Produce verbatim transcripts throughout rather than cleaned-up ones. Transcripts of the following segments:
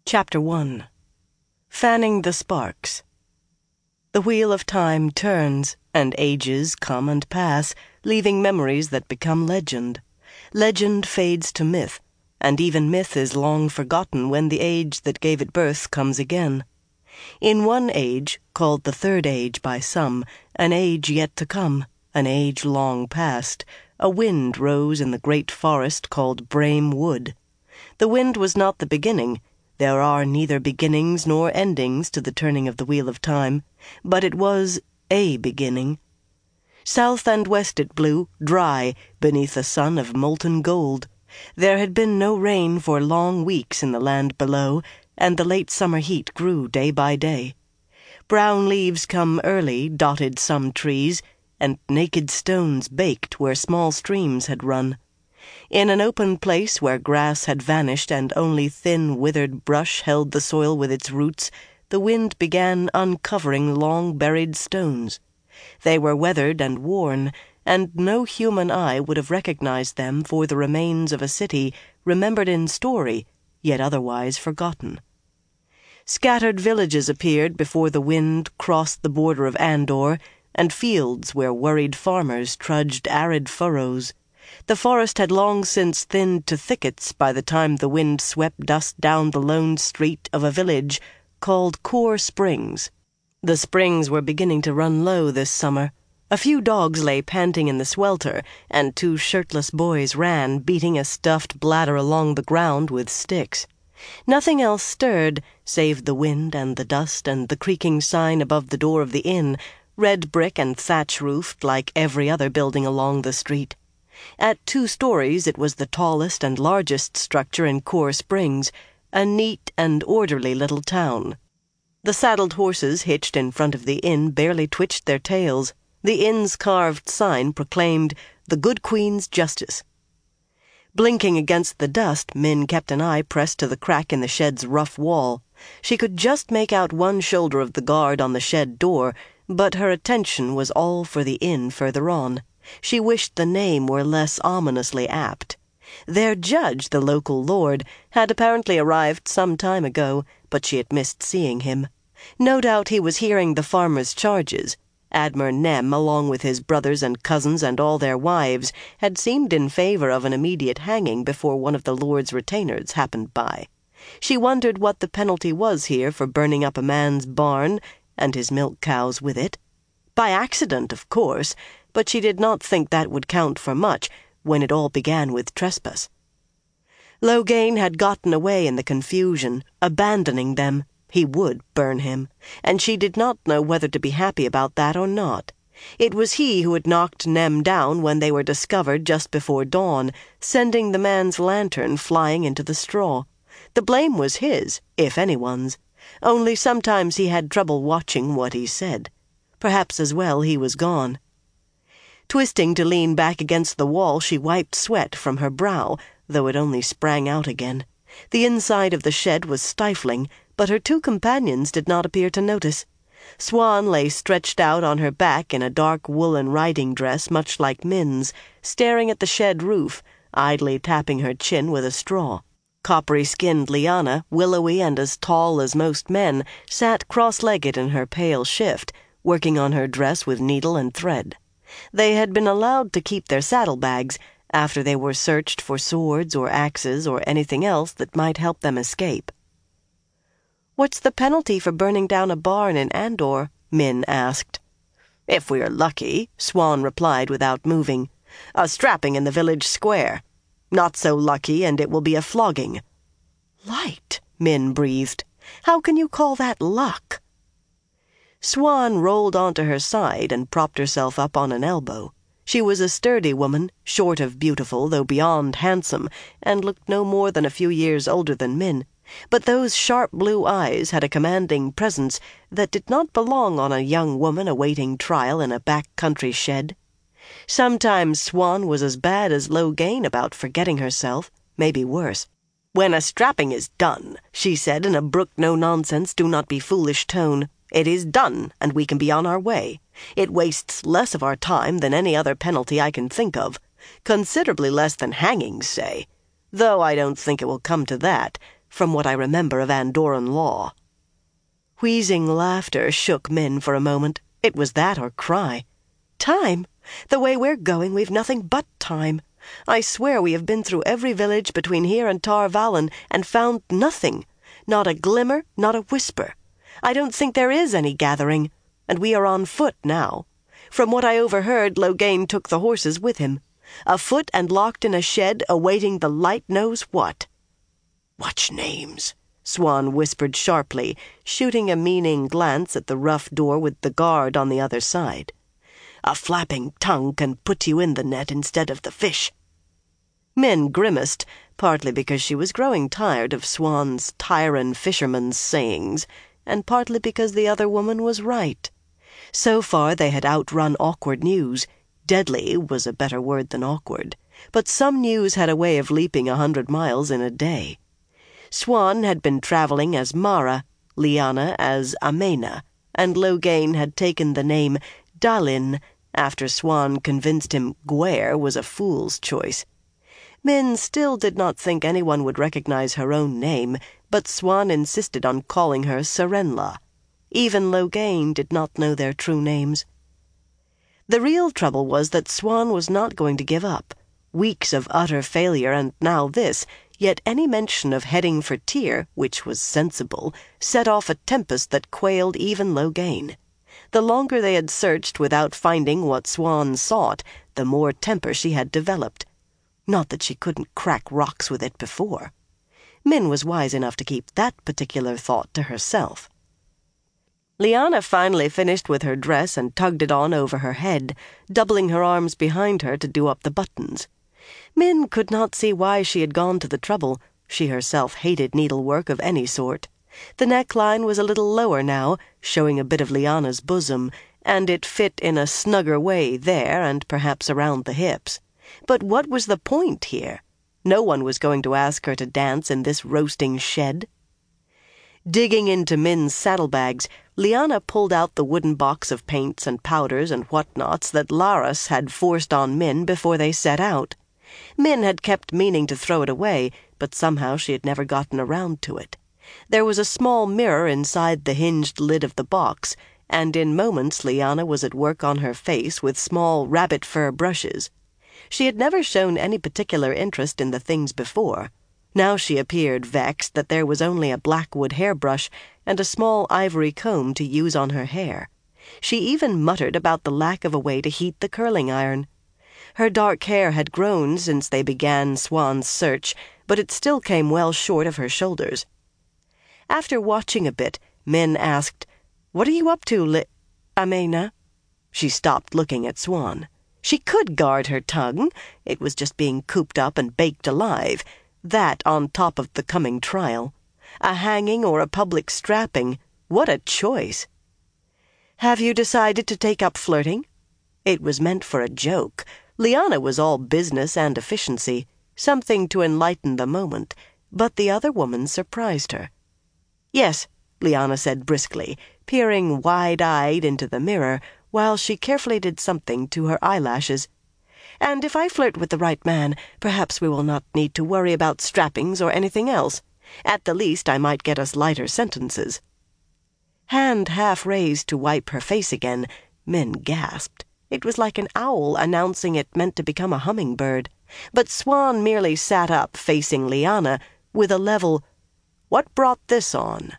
Chapter one. Fanning the Sparks. The wheel of time turns, and ages come and pass, leaving memories that become legend. Legend fades to myth, and even myth is long forgotten when the age that gave it birth comes again. In one age, called the Third Age by some, an age yet to come, an age long past, a wind rose in the great forest called Brame Wood. The wind was not the beginning. There are neither beginnings nor endings to the turning of the wheel of time, but it was a beginning. South and west it blew, dry, beneath a sun of molten gold. There had been no rain for long weeks in the land below, and the late summer heat grew day by day. Brown leaves come early dotted some trees, and naked stones baked where small streams had run. In an open place where grass had vanished and only thin withered brush held the soil with its roots, the wind began uncovering long-buried stones. They were weathered and worn, and no human eye would have recognized them for the remains of a city remembered in story, yet otherwise forgotten. Scattered villages appeared before the wind crossed the border of Andor, and fields where worried farmers trudged arid furrows. The forest had long since thinned to thickets by the time the wind swept dust down the lone street of a village called Core Springs. The springs were beginning to run low this summer. A few dogs lay panting in the swelter, and two shirtless boys ran, beating a stuffed bladder along the ground with sticks. Nothing else stirred, save the wind and the dust and the creaking sign above the door of the inn, red brick and thatch-roofed like every other building along the street. At two stories it was the tallest and largest structure in Core Springs, a neat and orderly little town. The saddled horses hitched in front of the inn barely twitched their tails. The inn's carved sign proclaimed, "The Good Queen's Justice." Blinking against the dust, Min kept an eye pressed to the crack in the shed's rough wall. She could just make out one shoulder of the guard on the shed door, but her attention was all for the inn further on. She wished the name were less ominously apt. Their judge, the local lord, had apparently arrived some time ago, but she had missed seeing him. No doubt he was hearing the farmers' charges. Admer Nem, along with his brothers and cousins and all their wives, had seemed in favor of an immediate hanging before one of the lord's retainers happened by. She wondered what the penalty was here for burning up a man's barn, and his milk cows with it. By accident, of course, but she did not think that would count for much when it all began with trespass. Loghain had gotten away in the confusion, abandoning them. He would burn him, and she did not know whether to be happy about that or not. It was he who had knocked Nem down when they were discovered just before dawn, sending the man's lantern flying into the straw. The blame was his, if anyone's, only sometimes he had trouble watching what he said. Perhaps as well he was gone. Twisting to lean back against the wall, she wiped sweat from her brow, though it only sprang out again. The inside of the shed was stifling, but her two companions did not appear to notice. Swan lay stretched out on her back in a dark woolen riding dress much like Min's, staring at the shed roof, idly tapping her chin with a straw. Coppery-skinned Liana, willowy and as tall as most men, sat cross-legged in her pale shift, working on her dress with needle and thread. They had been allowed to keep their saddlebags after they were searched for swords or axes or anything else that might help them escape. "What's the penalty for burning down a barn in Andor?" Min asked. "If we're lucky," Swan replied without moving. "A strapping in the village square. Not so lucky, and it will be a flogging." "Light," Min breathed. "How can you call that luck?" Swan rolled onto her side and propped herself up on an elbow. She was a sturdy woman, short of beautiful, though beyond handsome, and looked no more than a few years older than Min. But those sharp blue eyes had a commanding presence that did not belong on a young woman awaiting trial in a back-country shed. Sometimes Swan was as bad as Loghain about forgetting herself, maybe worse. "When a strapping is done," she said in a brook-no-nonsense, do-not-be-foolish tone, "it is done, and we can be on our way. It wastes less of our time than any other penalty I can think of. Considerably less than hanging, say. Though I don't think it will come to that. from what I remember of Andoran law." Wheezing laughter shook Min for a moment. It was that or cry. "Time? The way we're going, we've nothing but time. I swear we have been through every village between here and Tar Valon and found nothing. Not a glimmer, not a whisper. I don't think there is any gathering, and we are on foot now. From what I overheard, Loghain took the horses with him. Afoot and locked in a shed, awaiting the light knows what." "What's names?" Swan whispered sharply, shooting a meaning glance at the rough door with the guard on the other side. "A flapping tongue can put you in the net instead of the fish." Min grimaced, partly because she was growing tired of Swan's tyrant fisherman's sayings, and partly because the other woman was right. So far they had outrun awkward news. Deadly was a better word than awkward, but some news had a way of leaping a hundred miles in a day. Swan had been traveling as Mara, Lyanna as Amena, and Loghain had taken the name Dalin after Swan convinced him Gwair was a fool's choice. Min still did not think anyone would recognize her own name, but Swan insisted on calling her Serenla. Even Loghain did not know their true names. The real trouble was that Swan was not going to give up. Weeks of utter failure, and now this, yet any mention of heading for Tyr, which was sensible, set off a tempest that quailed even Loghain. The longer they had searched without finding what Swan sought, the more temper she had developed. Not that she couldn't crack rocks with it before. Min was wise enough to keep that particular thought to herself. Lyanna finally finished with her dress and tugged it on over her head, doubling her arms behind her to do up the buttons. Min could not see why she had gone to the trouble. She herself hated needlework of any sort. The neckline was a little lower now, showing a bit of Lyanna's bosom, and it fit in a snugger way there and perhaps around the hips. But what was the point here? No one was going to ask her to dance in this roasting shed. Digging into Min's saddlebags, Lyanna pulled out the wooden box of paints and powders and whatnots that Laras had forced on Min before they set out. Min had kept meaning to throw it away, but somehow she had never gotten around to it. There was a small mirror inside the hinged lid of the box, and in moments Lyanna was at work on her face with small rabbit fur brushes. She had never shown any particular interest in the things before. Now she appeared vexed that there was only a blackwood hairbrush and a small ivory comb to use on her hair. She even muttered about the lack of a way to heat the curling iron. Her dark hair had grown since they began Swan's search, but it still came well short of her shoulders. After watching a bit, Min asked, "What are you up to, Li... Amena?" She stopped looking at Swan. She could guard her tongue. It was just being cooped up and baked alive. That on top of the coming trial. A hanging or a public strapping. What a choice. "Have you decided to take up flirting?" It was meant for a joke. Lyanna was all business and efficiency, something to enlighten the moment, but the other woman surprised her. "Yes," Lyanna said briskly, peering wide-eyed into the mirror while she carefully did something to her eyelashes. "And if I flirt with the right man, perhaps we will not need to worry about strappings or anything else. At the least, I might get us lighter sentences." Hand half raised to wipe her face again, Min gasped. It was like an owl announcing it meant to become a hummingbird. But Swan merely sat up, facing Lyanna, with a level, "What brought this on?"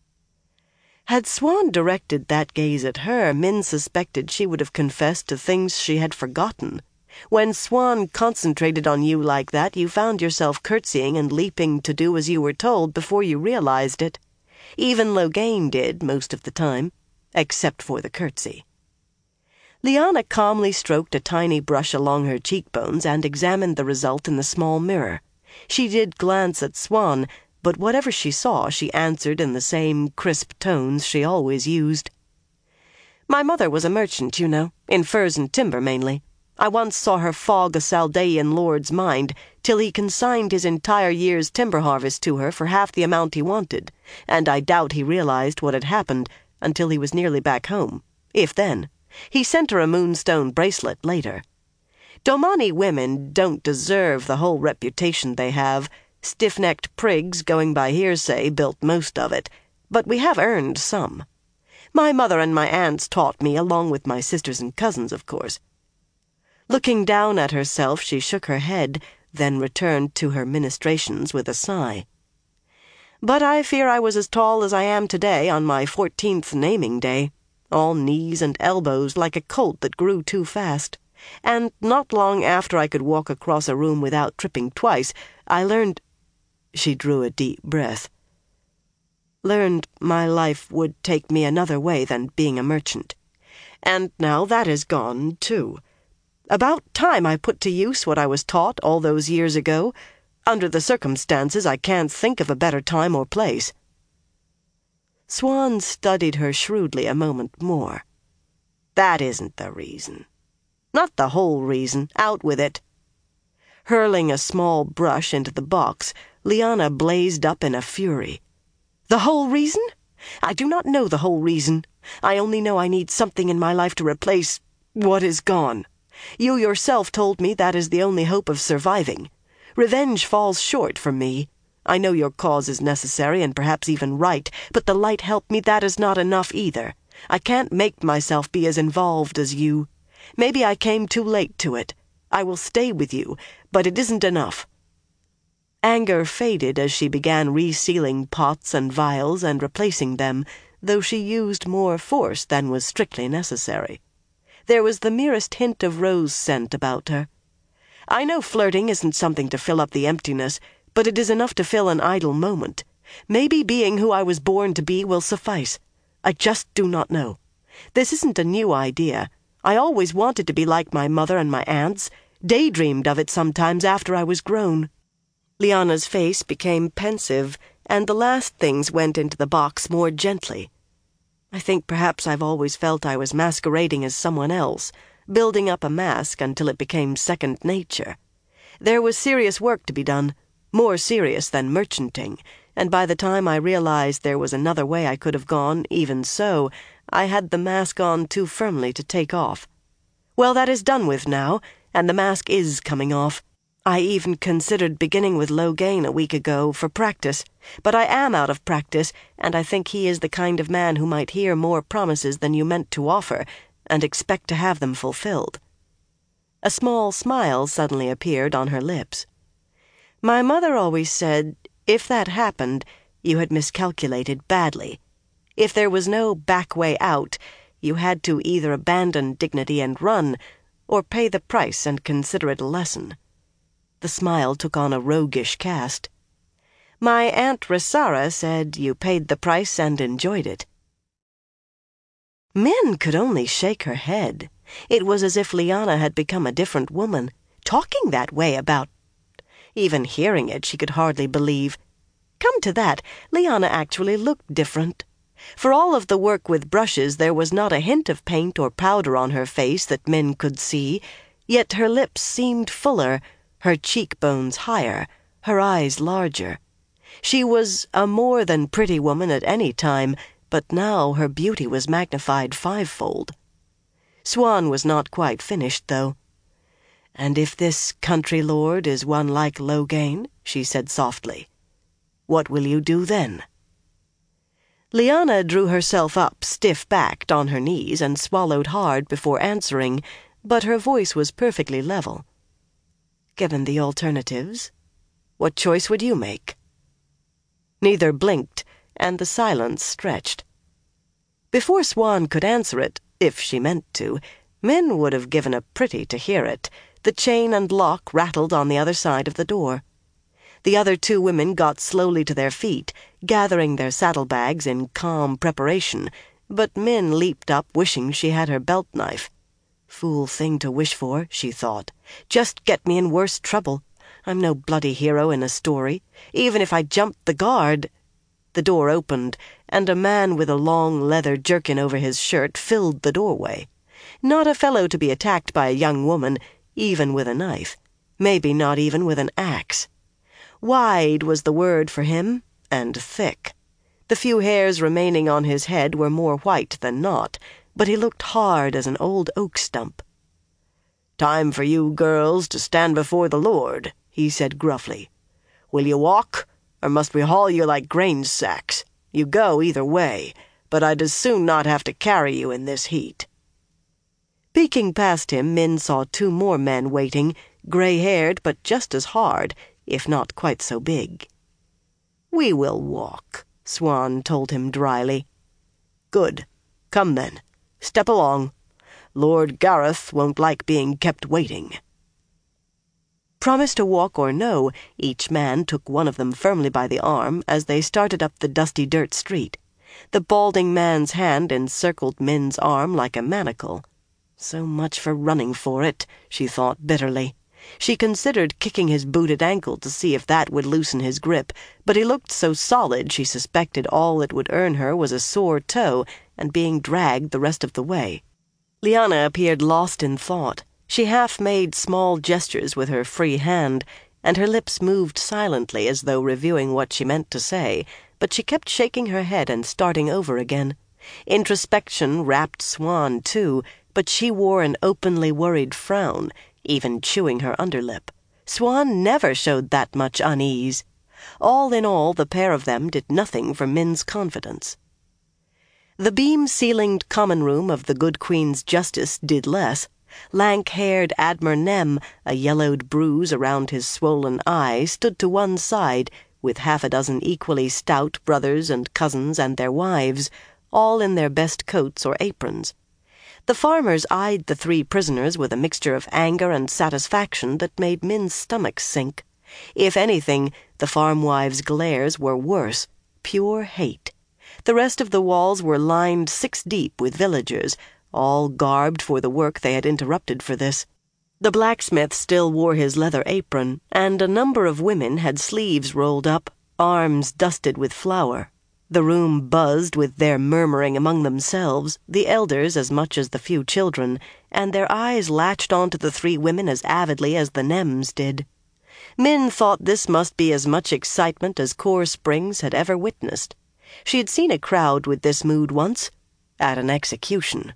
Had Swan directed that gaze at her, Min suspected she would have confessed to things she had forgotten. When Swan concentrated on you like that, you found yourself curtsying and leaping to do as you were told before you realized it. Even Loghain did, most of the time, except for the curtsy. Lyanna calmly stroked a tiny brush along her cheekbones and examined the result in the small mirror. She did glance at Swan, but whatever she saw, she answered in the same crisp tones she always used. "My mother was a merchant, you know, in furs and timber mainly. I once saw her fog a Saldaean lord's mind, till he consigned his entire year's timber harvest to her for half the amount he wanted, and I doubt he realized what had happened until he was nearly back home, if then. He sent her a moonstone bracelet later. Domani women don't deserve the whole reputation they have. Stiff-necked prigs, going by hearsay, built most of it, but we have earned some. My mother and my aunts taught me, along with my sisters and cousins, of course." Looking down at herself, she shook her head, then returned to her ministrations with a sigh. "But I fear I was as tall as I am today on my fourteenth naming day, all knees and elbows like a colt that grew too fast. And not long after I could walk across a room without tripping twice, I learned—" She drew a deep breath. "Learned my life would take me another way than being a merchant. And now that is gone, too. About time I put to use what I was taught all those years ago. Under the circumstances, I can't think of a better time or place." Swan studied her shrewdly a moment more. "That isn't the reason. Not the whole reason. Out with it." Hurling a small brush into the box, Liana blazed up in a fury. "The whole reason? I do not know the whole reason. I only know I need something in my life to replace what is gone. You yourself told me that is the only hope of surviving. Revenge falls short for me. I know your cause is necessary and perhaps even right, but the light help me, that is not enough either. I can't make myself be as involved as you. Maybe I came too late to it. I will stay with you, but it isn't enough." Anger faded as she began resealing pots and vials and replacing them, though she used more force than was strictly necessary. There was the merest hint of rose scent about her. "I know flirting isn't something to fill up the emptiness, but it is enough to fill an idle moment. Maybe being who I was born to be will suffice. I just do not know. This isn't a new idea. I always wanted to be like my mother and my aunts, daydreamed of it sometimes after I was grown." Liana's face became pensive, and the last things went into the box more gently. "I think perhaps I've always felt I was masquerading as someone else, building up a mask until it became second nature. There was serious work to be done, more serious than merchanting, and by the time I realized there was another way I could have gone, even so, I had the mask on too firmly to take off. Well, that is done with now, and the mask is coming off. I even considered beginning with Logain a week ago for practice, but I am out of practice, and I think he is the kind of man who might hear more promises than you meant to offer, and expect to have them fulfilled." A small smile suddenly appeared on her lips. "My mother always said, if that happened, you had miscalculated badly. If there was no back way out, you had to either abandon dignity and run, or pay the price and consider it a lesson." The smile took on a roguish cast. "My Aunt Resara said you paid the price and enjoyed it." Min could only shake her head. It was as if Liana had become a different woman, talking that way about... Even hearing it, she could hardly believe. Come to that, Liana actually looked different. For all of the work with brushes, there was not a hint of paint or powder on her face that Min could see, yet her lips seemed fuller, her cheekbones higher, her eyes larger. She was a more than pretty woman at any time, but now her beauty was magnified fivefold. Swan was not quite finished, though. "And if this country lord is one like Logain," she said softly, "what will you do then?" Liana drew herself up, stiff-backed, on her knees, and swallowed hard before answering, but her voice was perfectly level. "Given the alternatives, what choice would you make?" Neither blinked, and the silence stretched. Before Swan could answer it, if she meant to, Min would have given a pretty to hear it. The chain and lock rattled on the other side of the door. The other two women got slowly to their feet, gathering their saddlebags in calm preparation, but Min leaped up, wishing she had her belt-knife. Fool thing to wish for, she thought. Just get me in worse trouble. I'm no bloody hero in a story. Even if I jumped the guard... The door opened, and a man with a long leather jerkin over his shirt filled the doorway. Not a fellow to be attacked by a young woman, even with a knife. Maybe not even with an axe. Wide was the word for him, and thick. The few hairs remaining on his head were more white than not, but he looked hard as an old oak stump. "Time for you girls to stand before the Lord," he said gruffly. Will you walk, or must we haul you like grain sacks? You go either way, but I'd as soon not have to carry you in this heat." Peeking past him, Min saw two more men waiting, gray-haired but just as hard, if not quite so big. "We will walk," Swan told him dryly. "Good. Come then. Step along. Lord Gareth won't like being kept waiting." Promise to walk or no, each man took one of them firmly by the arm as they started up the dusty dirt street. The balding man's hand encircled Min's arm like a manacle. So much for running for it, she thought bitterly. She considered kicking his booted ankle to see if that would loosen his grip, but he looked so solid she suspected all it would earn her was a sore toe and being dragged the rest of the way. Lyanna appeared lost in thought. She half made small gestures with her free hand, and her lips moved silently as though reviewing what she meant to say, but she kept shaking her head and starting over again. Introspection wrapped Swan, too, but she wore an openly worried frown, even chewing her underlip. Swan never showed that much unease. All in all, the pair of them did nothing for Min's confidence. The beam-ceilinged common room of the Good Queen's Justice did less. Lank-haired Admer Nem, a yellowed bruise around his swollen eye, stood to one side, with half a dozen equally stout brothers and cousins and their wives, all in their best coats or aprons. The farmers eyed the three prisoners with a mixture of anger and satisfaction that made Min's stomach sink. If anything, the farm wives' glares were worse, pure hate. The rest of the walls were lined six deep with villagers, all garbed for the work they had interrupted for this. The blacksmith still wore his leather apron, and a number of women had sleeves rolled up, arms dusted with flour. The room buzzed with their murmuring among themselves, the elders as much as the few children, and their eyes latched onto the three women as avidly as the Nems did. Min thought this must be as much excitement as Core Springs had ever witnessed. She had seen a crowd with this mood once, at an execution.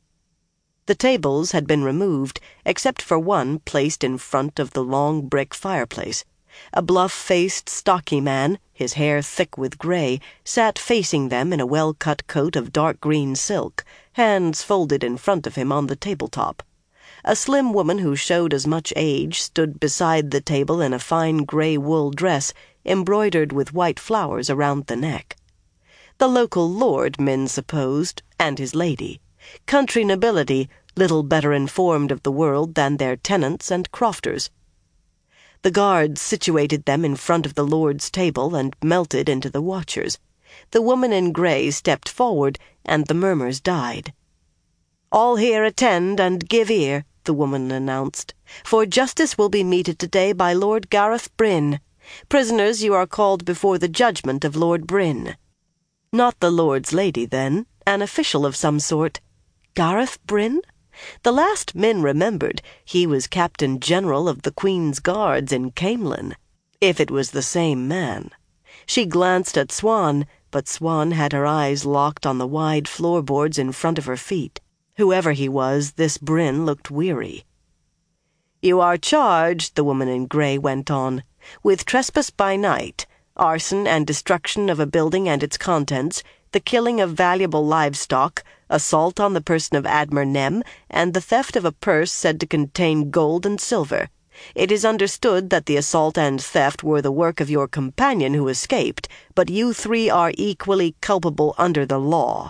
The tables had been removed, except for one placed in front of the long brick fireplace. A bluff-faced, stocky man, his hair thick with gray, sat facing them in a well-cut coat of dark green silk, hands folded in front of him on the tabletop. A slim woman who showed as much age stood beside the table in a fine gray wool dress, embroidered with white flowers around the neck. The local lord, Min supposed, and his lady. Country nobility, little better informed of the world than their tenants and crofters. The guards situated them in front of the lord's table and melted into the watchers. The woman in gray stepped forward, and the murmurs died. "All here attend and give ear," the woman announced, "for justice will be meted today by Lord Gareth Bryn. Prisoners, you are called before the judgment of Lord Bryn." Not the lord's lady, then, an official of some sort. Gareth Bryn? The last Min remembered, he was Captain General of the Queen's Guards in Camelin, if it was the same man. She glanced at Swan, but Swan had her eyes locked on the wide floorboards in front of her feet. Whoever he was, this Bryn looked weary. "You are charged," the woman in gray went on, "with trespass by night, arson and destruction of a building and its contents, the killing of valuable livestock, assault on the person of Admer Nem, and the theft of a purse said to contain gold and silver. It is understood that the assault and theft were the work of your companion who escaped, but you three are equally culpable under the law."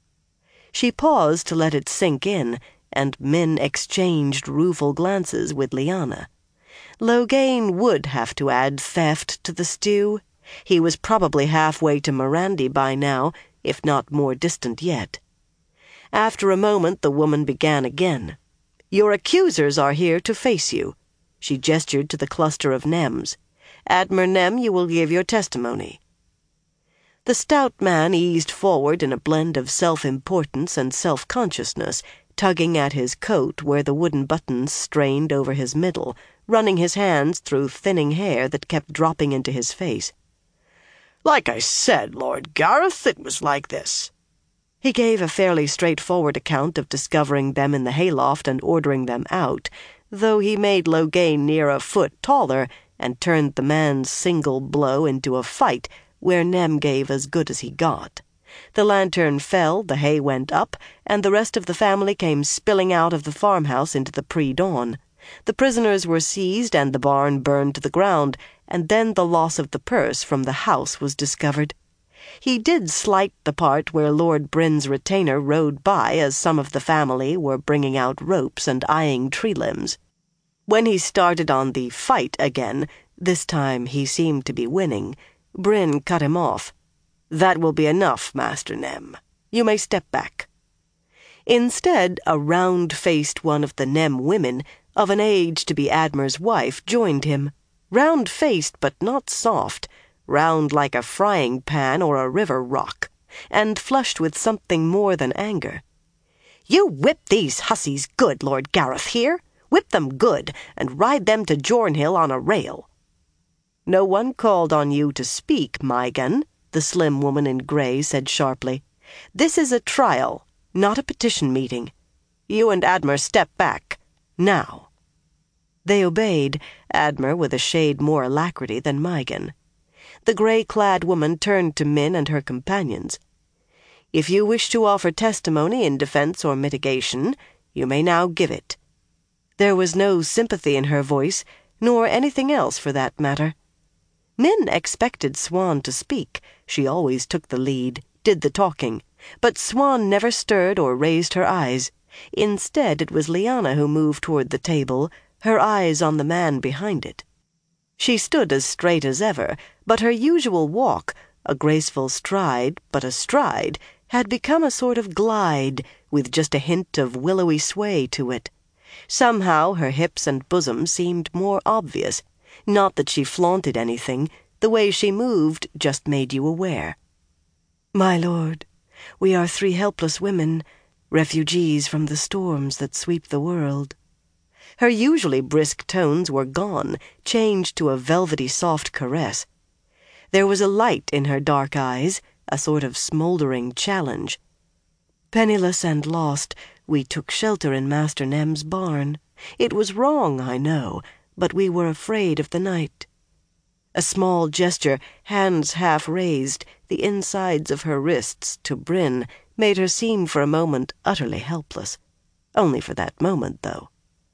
She paused to let it sink in, and Min exchanged rueful glances with Lyanna. Loghain would have to add theft to the stew. He was probably halfway to Morandi by now, if not more distant yet. After a moment, the woman began again. "Your accusers are here to face you." She gestured to the cluster of Nems. "Admer Nem, you will give your testimony." The stout man eased forward in a blend of self-importance and self-consciousness, tugging at his coat where the wooden buttons strained over his middle, running his hands through thinning hair that kept dropping into his face. "Like I said, Lord Gareth, it was like this." He gave a fairly straightforward account of discovering them in the hayloft and ordering them out, though he made Loghain near a foot taller, and turned the man's single blow into a fight where Nem gave as good as he got. The lantern fell, the hay went up, and the rest of the family came spilling out of the farmhouse into the pre-dawn. The prisoners were seized and the barn burned to the ground, and then the loss of the purse from the house was discovered. He did slight the part where Lord Bryn's retainer rode by as some of the family were bringing out ropes and eyeing tree limbs. When he started on the fight again, this time he seemed to be winning, Bryn cut him off. "That will be enough, Master Nem. You may step back." Instead, a round-faced one of the Nem women, of an age to be Admer's wife, joined him. Round-faced but not soft, round like a frying pan or a river rock, and flushed with something more than anger. "You whip these hussies good, Lord Gareth here. Whip them good, and ride them to Jornhill on a rail." "No one called on you to speak, Mygan," the slim woman in grey said sharply. "This is a trial, not a petition meeting. You and Admer step back. Now." They obeyed, Admer with a shade more alacrity than Mygan. The grey-clad woman turned to Min and her companions. "If you wish to offer testimony in defense or mitigation, you may now give it." There was no sympathy in her voice, nor anything else for that matter. Min expected Swan to speak. She always took the lead, did the talking, but Swan never stirred or raised her eyes. Instead, it was Lyanna who moved toward the table, her eyes on the man behind it. She stood as straight as ever, but her usual walk, a graceful stride, but a stride, had become a sort of glide, with just a hint of willowy sway to it. Somehow her hips and bosom seemed more obvious. Not that she flaunted anything, the way she moved just made you aware. "My lord, we are three helpless women, refugees from the storms that sweep the world." Her usually brisk tones were gone, changed to a velvety soft caress. There was a light in her dark eyes, a sort of smoldering challenge. "Penniless and lost, we took shelter in Master Nem's barn. It was wrong, I know, but we were afraid of the night." A small gesture, hands half raised, the insides of her wrists to Bryn, made her seem for a moment utterly helpless. Only for that moment, though.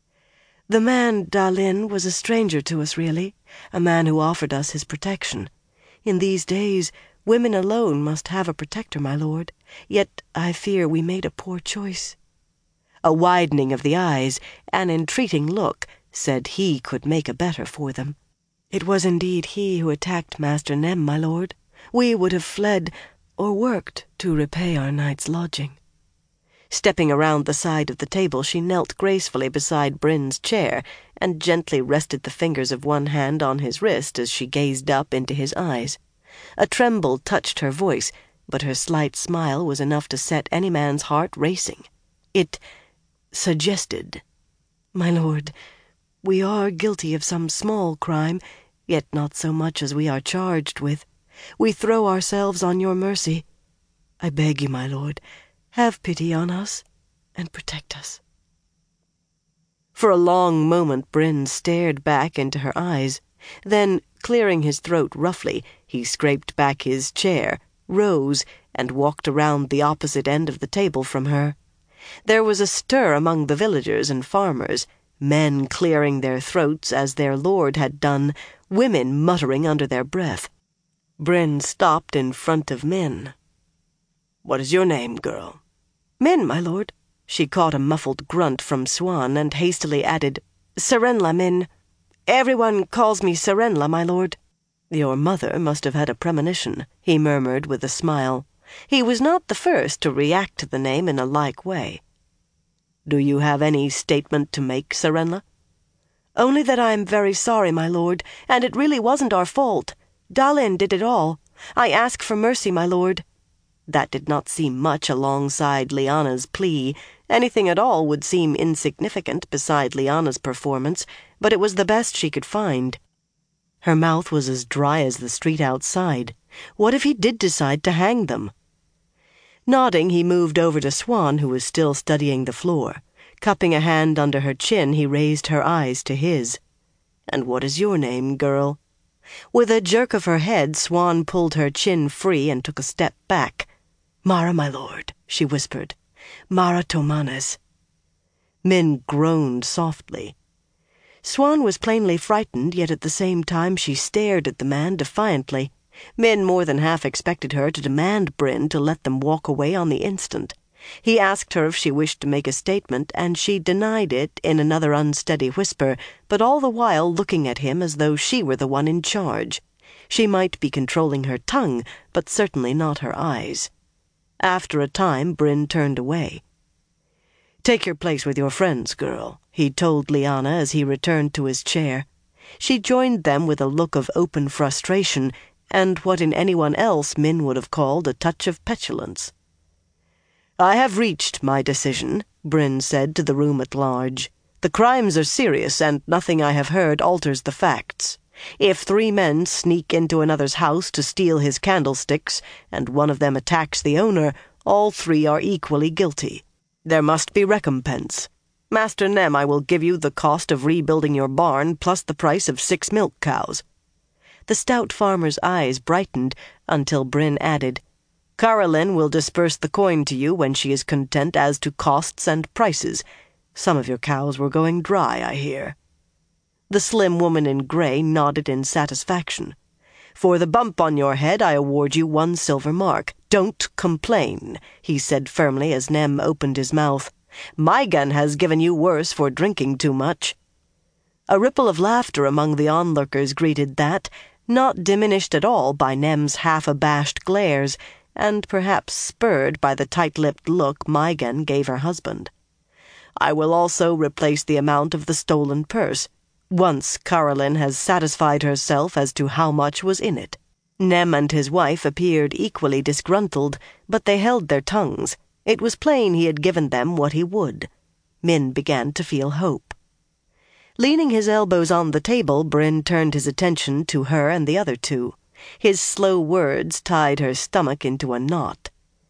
"The man, Dalin, was a stranger to us, really, a man who offered us his protection. In these days, women alone must have a protector, my lord, yet I fear we made a poor choice." A widening of the eyes, an entreating look, said he could make a better for them. "It was indeed he who attacked Master Nem, my lord. We would have fled, or worked, to repay our night's lodging." Stepping around the side of the table, she knelt gracefully beside Bryn's chair, and gently rested the fingers of one hand on his wrist as she gazed up into his eyes. A tremble touched her voice, but her slight smile was enough to set any man's heart racing. It suggested, "My lord, we are guilty of some small crime, yet not so much as we are charged with. We throw ourselves on your mercy. I beg you, my lord, have pity on us and protect us." For a long moment Bryn stared back into her eyes. Then, clearing his throat roughly, he scraped back his chair, rose, and walked around the opposite end of the table from her. There was a stir among the villagers and farmers, men clearing their throats as their lord had done, women muttering under their breath. Bryn stopped in front of Min. "What is your name, girl?" "Min, my lord." She caught a muffled grunt from Swan and hastily added, "Serenla, Min. Everyone calls me Serenla, my lord." "Your mother must have had a premonition," he murmured with a smile. He was not the first to react to the name in a like way. "Do you have any statement to make, Serenla?" "Only that I am very sorry, my lord, and it really wasn't our fault. Dalin did it all. I ask for mercy, my lord." That did not seem much alongside Lyanna's plea. Anything at all would seem insignificant beside Lyanna's performance, but it was the best she could find. Her mouth was as dry as the street outside. What if he did decide to hang them? Nodding, he moved over to Swan, who was still studying the floor. Cupping a hand under her chin, he raised her eyes to his. And what is your name, girl?" With a jerk of her head, Swan pulled her chin free and took a step back. "Mara, my lord," she whispered. "Mara Tomanes." Min groaned softly. Swan was plainly frightened, yet at the same time she stared at the man defiantly. Min more than half expected her to demand Bryn to let them walk away on the instant. He asked her if she wished to make a statement, and she denied it in another unsteady whisper, but all the while looking at him as though she were the one in charge. She might be controlling her tongue, but certainly not her eyes. After a time, Bryn turned away. "Take your place with your friends, girl," he told Lyanna as he returned to his chair. She joined them with a look of open frustration, and what in anyone else Min would have called a touch of petulance. "I have reached my decision," Bryn said to the room at large. "The crimes are serious, and nothing I have heard alters the facts. If three men sneak into another's house to steal his candlesticks, and one of them attacks the owner, all three are equally guilty. There must be recompense. Master Nem, I will give you the cost of rebuilding your barn, plus the price of six milk cows." The stout farmer's eyes brightened, until Bryn added, "Carolyn will disperse the coin to you when she is content as to costs and prices. Some of your cows were going dry, I hear." The slim woman in gray nodded in satisfaction. "For the bump on your head, I award you one silver mark. Don't complain," he said firmly as Nem opened his mouth. "Maigan has given you worse for drinking too much." A ripple of laughter among the onlookers greeted that, not diminished at all by Nem's half-abashed glares, and perhaps spurred by the tight-lipped look Maigan gave her husband. "I will also replace the amount of the stolen purse, once Carolyn has satisfied herself as to how much was in it." Nem and his wife appeared equally disgruntled, but they held their tongues. It was plain he had given them what he would. Min began to feel hope. Leaning his elbows on the table, Bryn turned his attention to her and the other two. His slow words tied her stomach into a knot.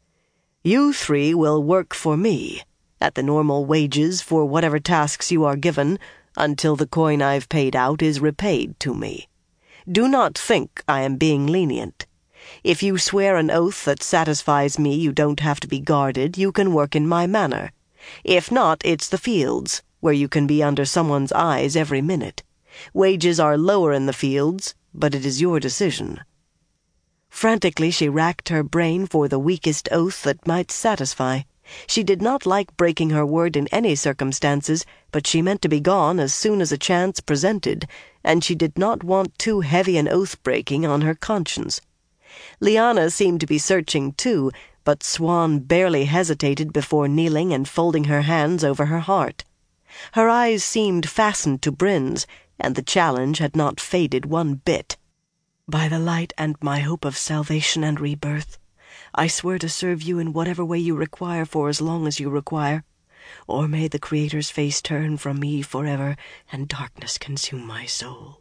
"You three will work for me, at the normal wages for whatever tasks you are given, until the coin I've paid out is repaid to me. Do not think I am being lenient. If you swear an oath that satisfies me you don't have to be guarded, you can work in my manor. If not, it's the fields, where you can be under someone's eyes every minute. Wages are lower in the fields, but it is your decision." Frantically she racked her brain for the weakest oath that might satisfy. She did not like breaking her word in any circumstances, but she meant to be gone as soon as a chance presented, and she did not want too heavy an oath-breaking on her conscience. Lyanna seemed to be searching too, but Swan barely hesitated before kneeling and folding her hands over her heart. Her eyes seemed fastened to Bryn's, and the challenge had not faded one bit. "By the light and my hope of salvation and rebirth, I swear to serve you in whatever way you require for as long as you require, or may the Creator's face turn from me forever and darkness consume my soul."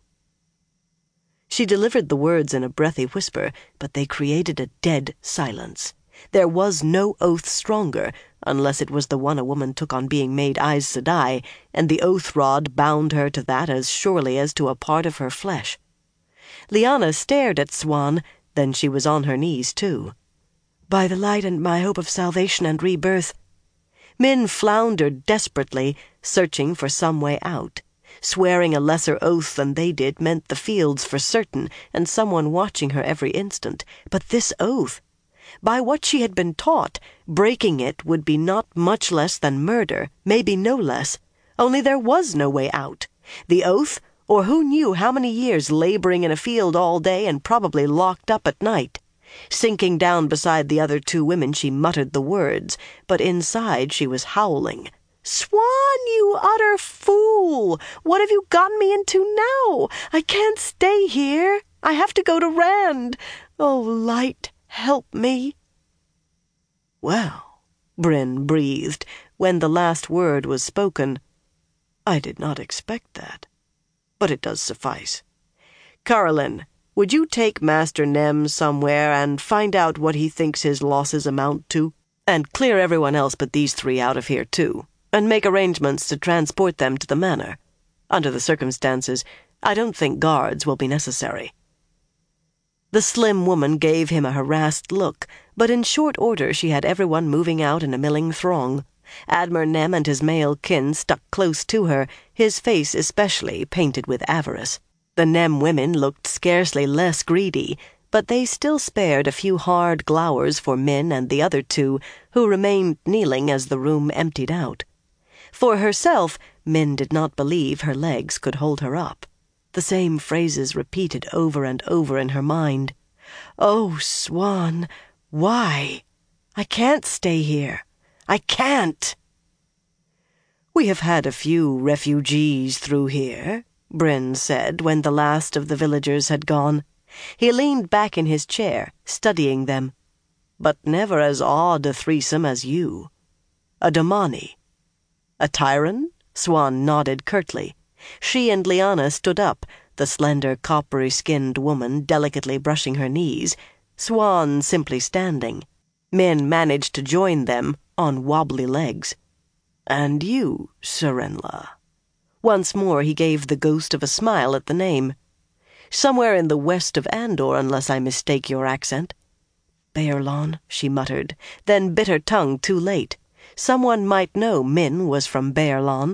She delivered the words in a breathy whisper, but they created a dead silence. There was no oath stronger, unless it was the one a woman took on being made Aes Sedai, and the oath-rod bound her to that as surely as to a part of her flesh. Lyanna stared at Swan, then she was on her knees too. "By the light and my hope of salvation and rebirth." Min floundered desperately, searching for some way out. Swearing a lesser oath than they did meant the fields for certain, and someone watching her every instant. But this oath! By what she had been taught, breaking it would be not much less than murder, maybe no less. Only there was no way out. The oath, or who knew how many years laboring in a field all day and probably locked up at night. Sinking down beside the other two women, she muttered the words, but inside she was howling. "Swan, you utter fool! What have you gotten me into now? I can't stay here. I have to go to Rand. Oh, light, help me." "Well," Bryn breathed, when the last word was spoken, "I did not expect that, but it does suffice. Carolyn, would you take Master Nem somewhere and find out what he thinks his losses amount to? And clear everyone else but these three out of here, too, and make arrangements to transport them to the manor. Under the circumstances, I don't think guards will be necessary." The slim woman gave him a harassed look, but in short order she had everyone moving out in a milling throng. Admer Nem and his male kin stuck close to her, his face especially painted with avarice. The Nem women looked scarcely less greedy, but they still spared a few hard glowers for Min and the other two, who remained kneeling as the room emptied out. For herself, Min did not believe her legs could hold her up. The same phrases repeated over and over in her mind. "Oh, Swan, why? I can't stay here. I can't." "We have had a few refugees through here," Bryn said when the last of the villagers had gone. He leaned back in his chair, studying them. "But never as odd a threesome as you. A Damani." "A Tyran?" Swan nodded curtly. She and Liana stood up, the slender coppery-skinned woman delicately brushing her knees, Swan simply standing. Min managed to join them on wobbly legs. "And you, Serenla?" Once more he gave the ghost of a smile at the name. "Somewhere in the west of Andor, unless I mistake your accent." "Baerlon," she muttered, then bit her tongue too late. Someone might know Min was from Baerlon.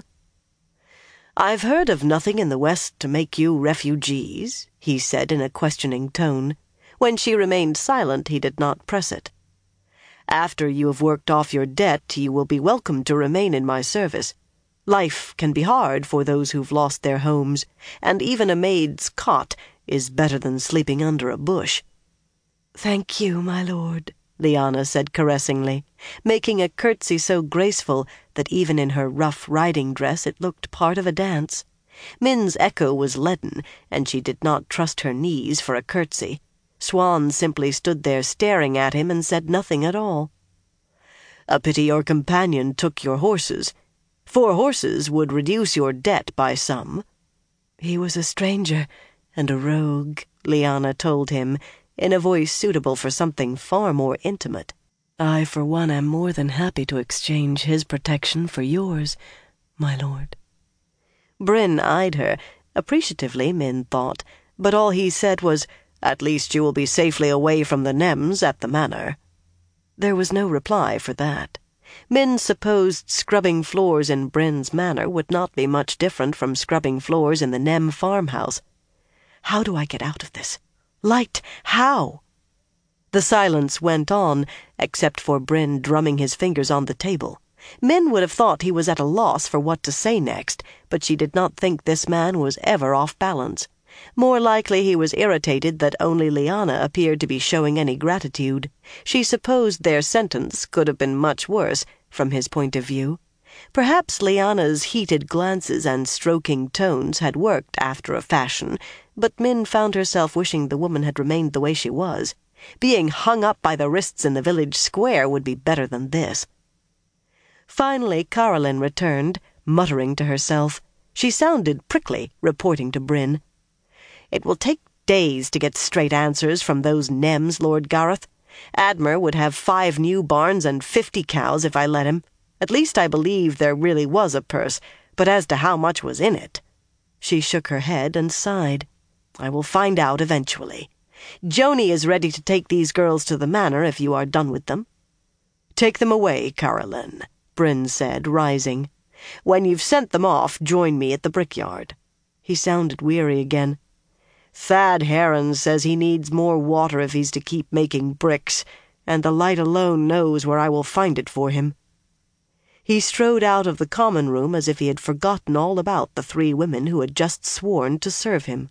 "I've heard of nothing in the west to make you refugees," he said in a questioning tone. When she remained silent, he did not press it. "After you have worked off your debt, you will be welcome to remain in my service. Life can be hard for those who've lost their homes, and even a maid's cot is better than sleeping under a bush." "Thank you, my lord," Liana said caressingly, making a curtsy so graceful that even in her rough riding dress it looked part of a dance. Min's echo was leaden, and she did not trust her knees for a curtsy. Swan simply stood there staring at him and said nothing at all. "A pity your companion took your horses. Four horses would reduce your debt by some." "He was a stranger and a rogue," Liana told him, in a voice suitable for something far more intimate. "I, for one, am more than happy to exchange his protection for yours, my lord." Bryn eyed her, appreciatively, Min thought, but all he said was, "At least you will be safely away from the Nems at the manor." There was no reply for that. Min supposed scrubbing floors in Bryn's manor would not be much different from scrubbing floors in the Nem farmhouse. "How do I get out of this? Light, how?" The silence went on, except for Bryn drumming his fingers on the table. Min would have thought he was at a loss for what to say next, but she did not think this man was ever off balance. More likely he was irritated that only Liana appeared to be showing any gratitude. She supposed their sentence could have been much worse, from his point of view. Perhaps Liana's heated glances and stroking tones had worked after a fashion, but Min found herself wishing the woman had remained the way she was. Being hung up by the wrists in the village square would be better than this. Finally Carolyn returned, muttering to herself. She sounded prickly, reporting to Bryn. "It will take days to get straight answers from those Nems, Lord Gareth. Admer would have five new barns and fifty cows if I let him. At least I believe there really was a purse, but as to how much was in it—" She shook her head and sighed. "I will find out eventually. Joni is ready to take these girls to the manor if you are done with them." "Take them away, Carolyn," Bryn said, rising. "When you've sent them off, join me at the brickyard." He sounded weary again. "Thad Heron says he needs more water if he's to keep making bricks, and the light alone knows where I will find it for him." He strode out of the common room as if he had forgotten all about the three women who had just sworn to serve him.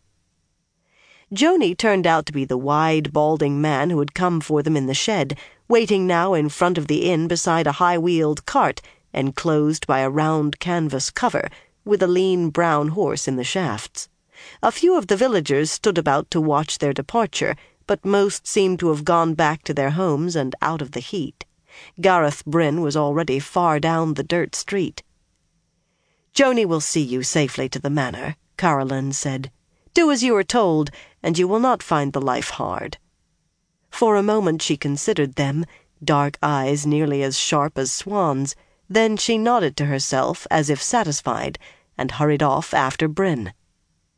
Joni turned out to be the wide, balding man who had come for them in the shed, waiting now in front of the inn beside a high-wheeled cart, enclosed by a round canvas cover, with a lean brown horse in the shafts. A few of the villagers stood about to watch their departure, but most seemed to have gone back to their homes and out of the heat. Gareth Bryn was already far down the dirt street. "Joni will see you safely to the manor," Carolyn said. "Do as you are told, and you will not find the life hard." For a moment she considered them, dark eyes nearly as sharp as Swan's. Then she nodded to herself as if satisfied, and hurried off after Bryn.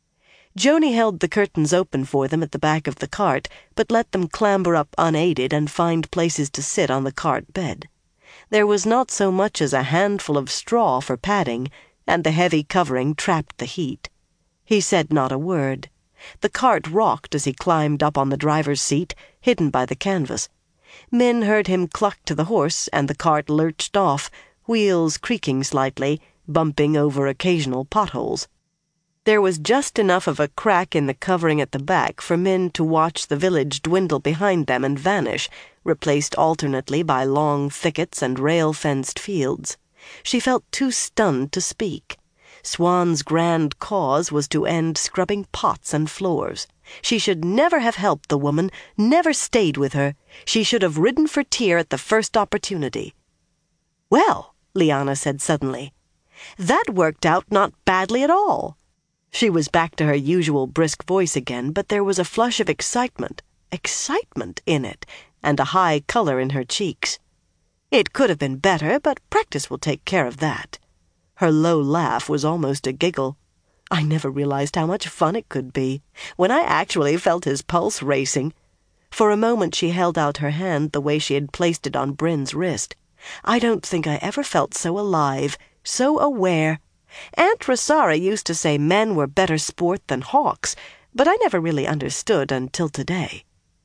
Joni held the curtains open for them at the back of the cart, but let them clamber up unaided and find places to sit on the cart bed. There was not so much as a handful of straw for padding, and the heavy covering trapped the heat. He said not a word. The cart rocked as he climbed up on the driver's seat, hidden by the canvas. Min heard him cluck to the horse, and the cart lurched off, wheels creaking slightly, bumping over occasional potholes. There was just enough of a crack in the covering at the back for Min to watch the village dwindle behind them and vanish, replaced alternately by long thickets and rail-fenced fields. She felt too stunned to speak. Swan's grand cause was to end scrubbing pots and floors. She should never have helped the woman, never stayed with her. She should have ridden for Tyr at the first opportunity. "Well," Lyanna said suddenly, "that worked out not badly at all." She was back to her usual brisk voice again, but there was a flush of excitement, excitement in it, and a high color in her cheeks. "It could have been better, but practice will take care of that." Her low laugh was almost a giggle. "I never realized how much fun it could be, when I actually felt his pulse racing." For a moment she held out her hand the way she had placed it on Bryn's wrist. "I don't think I ever felt so alive, so aware. Aunt Rosara used to say men were better sport than hawks, but I never really understood until today."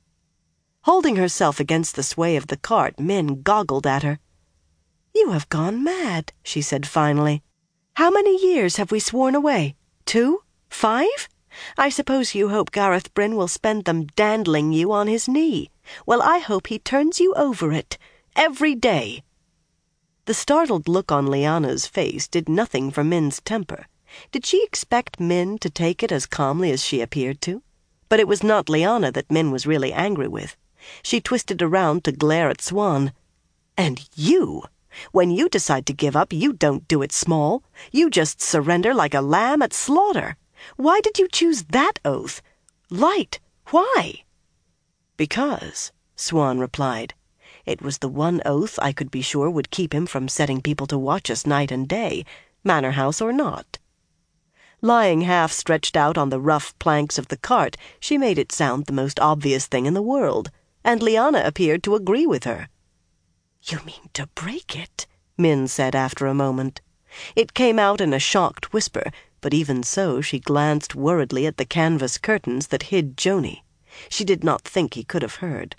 Holding herself against the sway of the cart, Min goggled at her. "You have gone mad," she said finally. "How many years have we sworn away? Two? Five? I suppose you hope Gareth Bryn will spend them dandling you on his knee. Well, I hope he turns you over it. Every day." The startled look on Lyanna's face did nothing for Min's temper. Did she expect Min to take it as calmly as she appeared to? But it was not Lyanna that Min was really angry with. She twisted around to glare at Swan. "And you? When you decide to give up, you don't do it small. You just surrender like a lamb at slaughter. Why did you choose that oath? Light, why?" "Because," Swan replied, "it was the one oath I could be sure would keep him from setting people to watch us night and day, manor house or not." Lying half stretched out on the rough planks of the cart, she made it sound the most obvious thing in the world, and Lyanna appeared to agree with her. "You mean to break it?" Min said after a moment. It came out in a shocked whisper, but even so she glanced worriedly at the canvas curtains that hid Joni. She did not think he could have heard.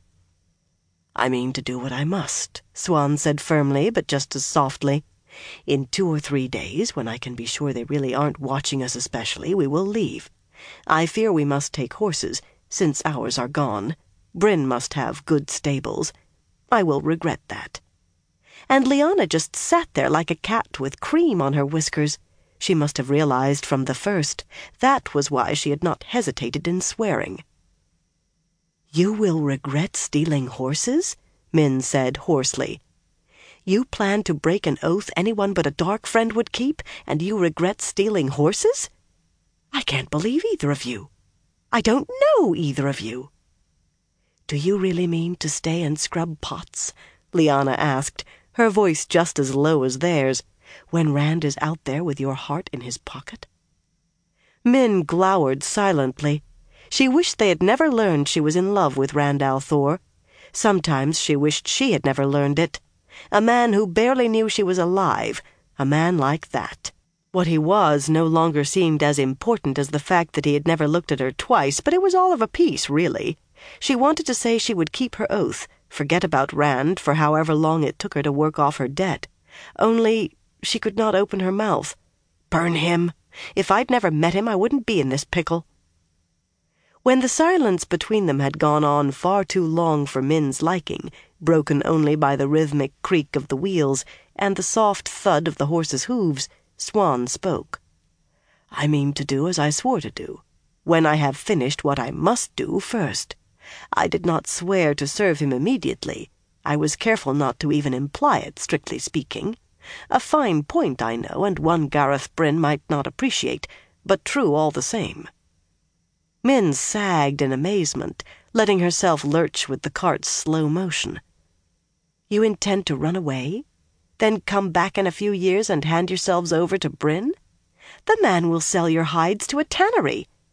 "I mean to do what I must," Swan said firmly, but just as softly. "In two or three days, when I can be sure they really aren't watching us especially, we will leave. I fear we must take horses, since ours are gone. Bryn must have good stables. I will regret that." And Lyanna just sat there like a cat with cream on her whiskers. She must have realized from the first. That was why she had not hesitated in swearing. "You will regret stealing horses?" Min said hoarsely. "You plan to break an oath anyone but a dark friend would keep, and you regret stealing horses? I can't believe either of you. I don't know either of you." "Do you really mean to stay and scrub pots?" Lyanna asked, her voice just as low as theirs, "when Rand is out there with your heart in his pocket?" Min glowered silently. She wished they had never learned she was in love with Rand al'Thor. Sometimes she wished she had never learned it. A man who barely knew she was alive, a man like that. What he was no longer seemed as important as the fact that he had never looked at her twice, but it was all of a piece, really. She wanted to say she would keep her oath, forget about Rand for however long it took her to work off her debt. Only she could not open her mouth. Burn him! If I'd never met him, I wouldn't be in this pickle. When the silence between them had gone on far too long for Min's liking, broken only by the rhythmic creak of the wheels and the soft thud of the horse's hooves, Swan spoke. "I mean to do as I swore to do, when I have finished what I must do first. I did not swear to serve him immediately. I was careful not to even imply it, strictly speaking. A fine point, I know, and one Gareth Bryn might not appreciate, but true all the same." Min sagged in amazement, letting herself lurch with the cart's slow motion. "You intend to run away? Then come back in a few years and hand yourselves over to Bryn? The man will sell your hides to a tannery."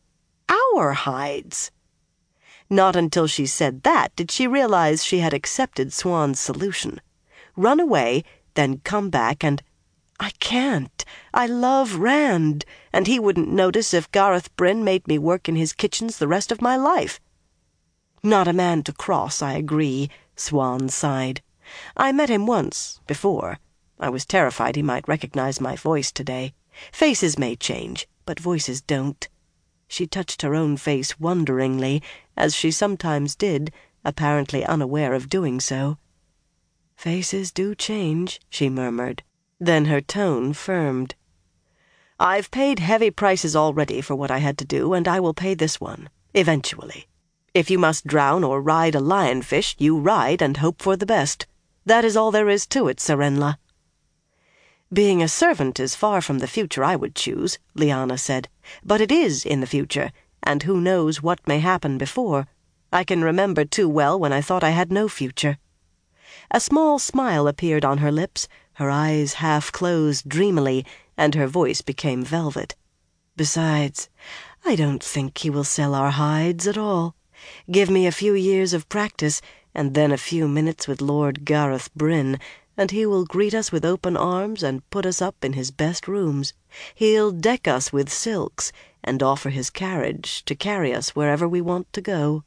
our hides." Not until she said that did she realize she had accepted Swan's solution. Run away, then come back and, "I can't. I love Rand, and he wouldn't notice if Gareth Bryn made me work in his kitchens the rest of my life." "Not a man to cross, I agree," Swan sighed. "I met him once, before. I was terrified he might recognize my voice today. Faces may change, but voices don't." She touched her own face wonderingly, as she sometimes did, apparently unaware of doing so. "Faces do change," she murmured. Then her tone firmed. "I've paid heavy prices already for what I had to do, and I will pay this one, eventually. If you must drown or ride a lionfish, you ride and hope for the best. That is all there is to it, Serenla." "Being a servant is far from the future I would choose," Lyanna said. "But it is in the future, and who knows what may happen before. I can remember too well when I thought I had no future." A small smile appeared on her lips, her eyes half closed dreamily, and her voice became velvet. "Besides, I don't think he will sell our hides at all. Give me a few years of practice, and then a few minutes with Lord Gareth Bryn, and he will greet us with open arms and put us up in his best rooms. He'll deck us with silks, and offer his carriage to carry us wherever we want to go."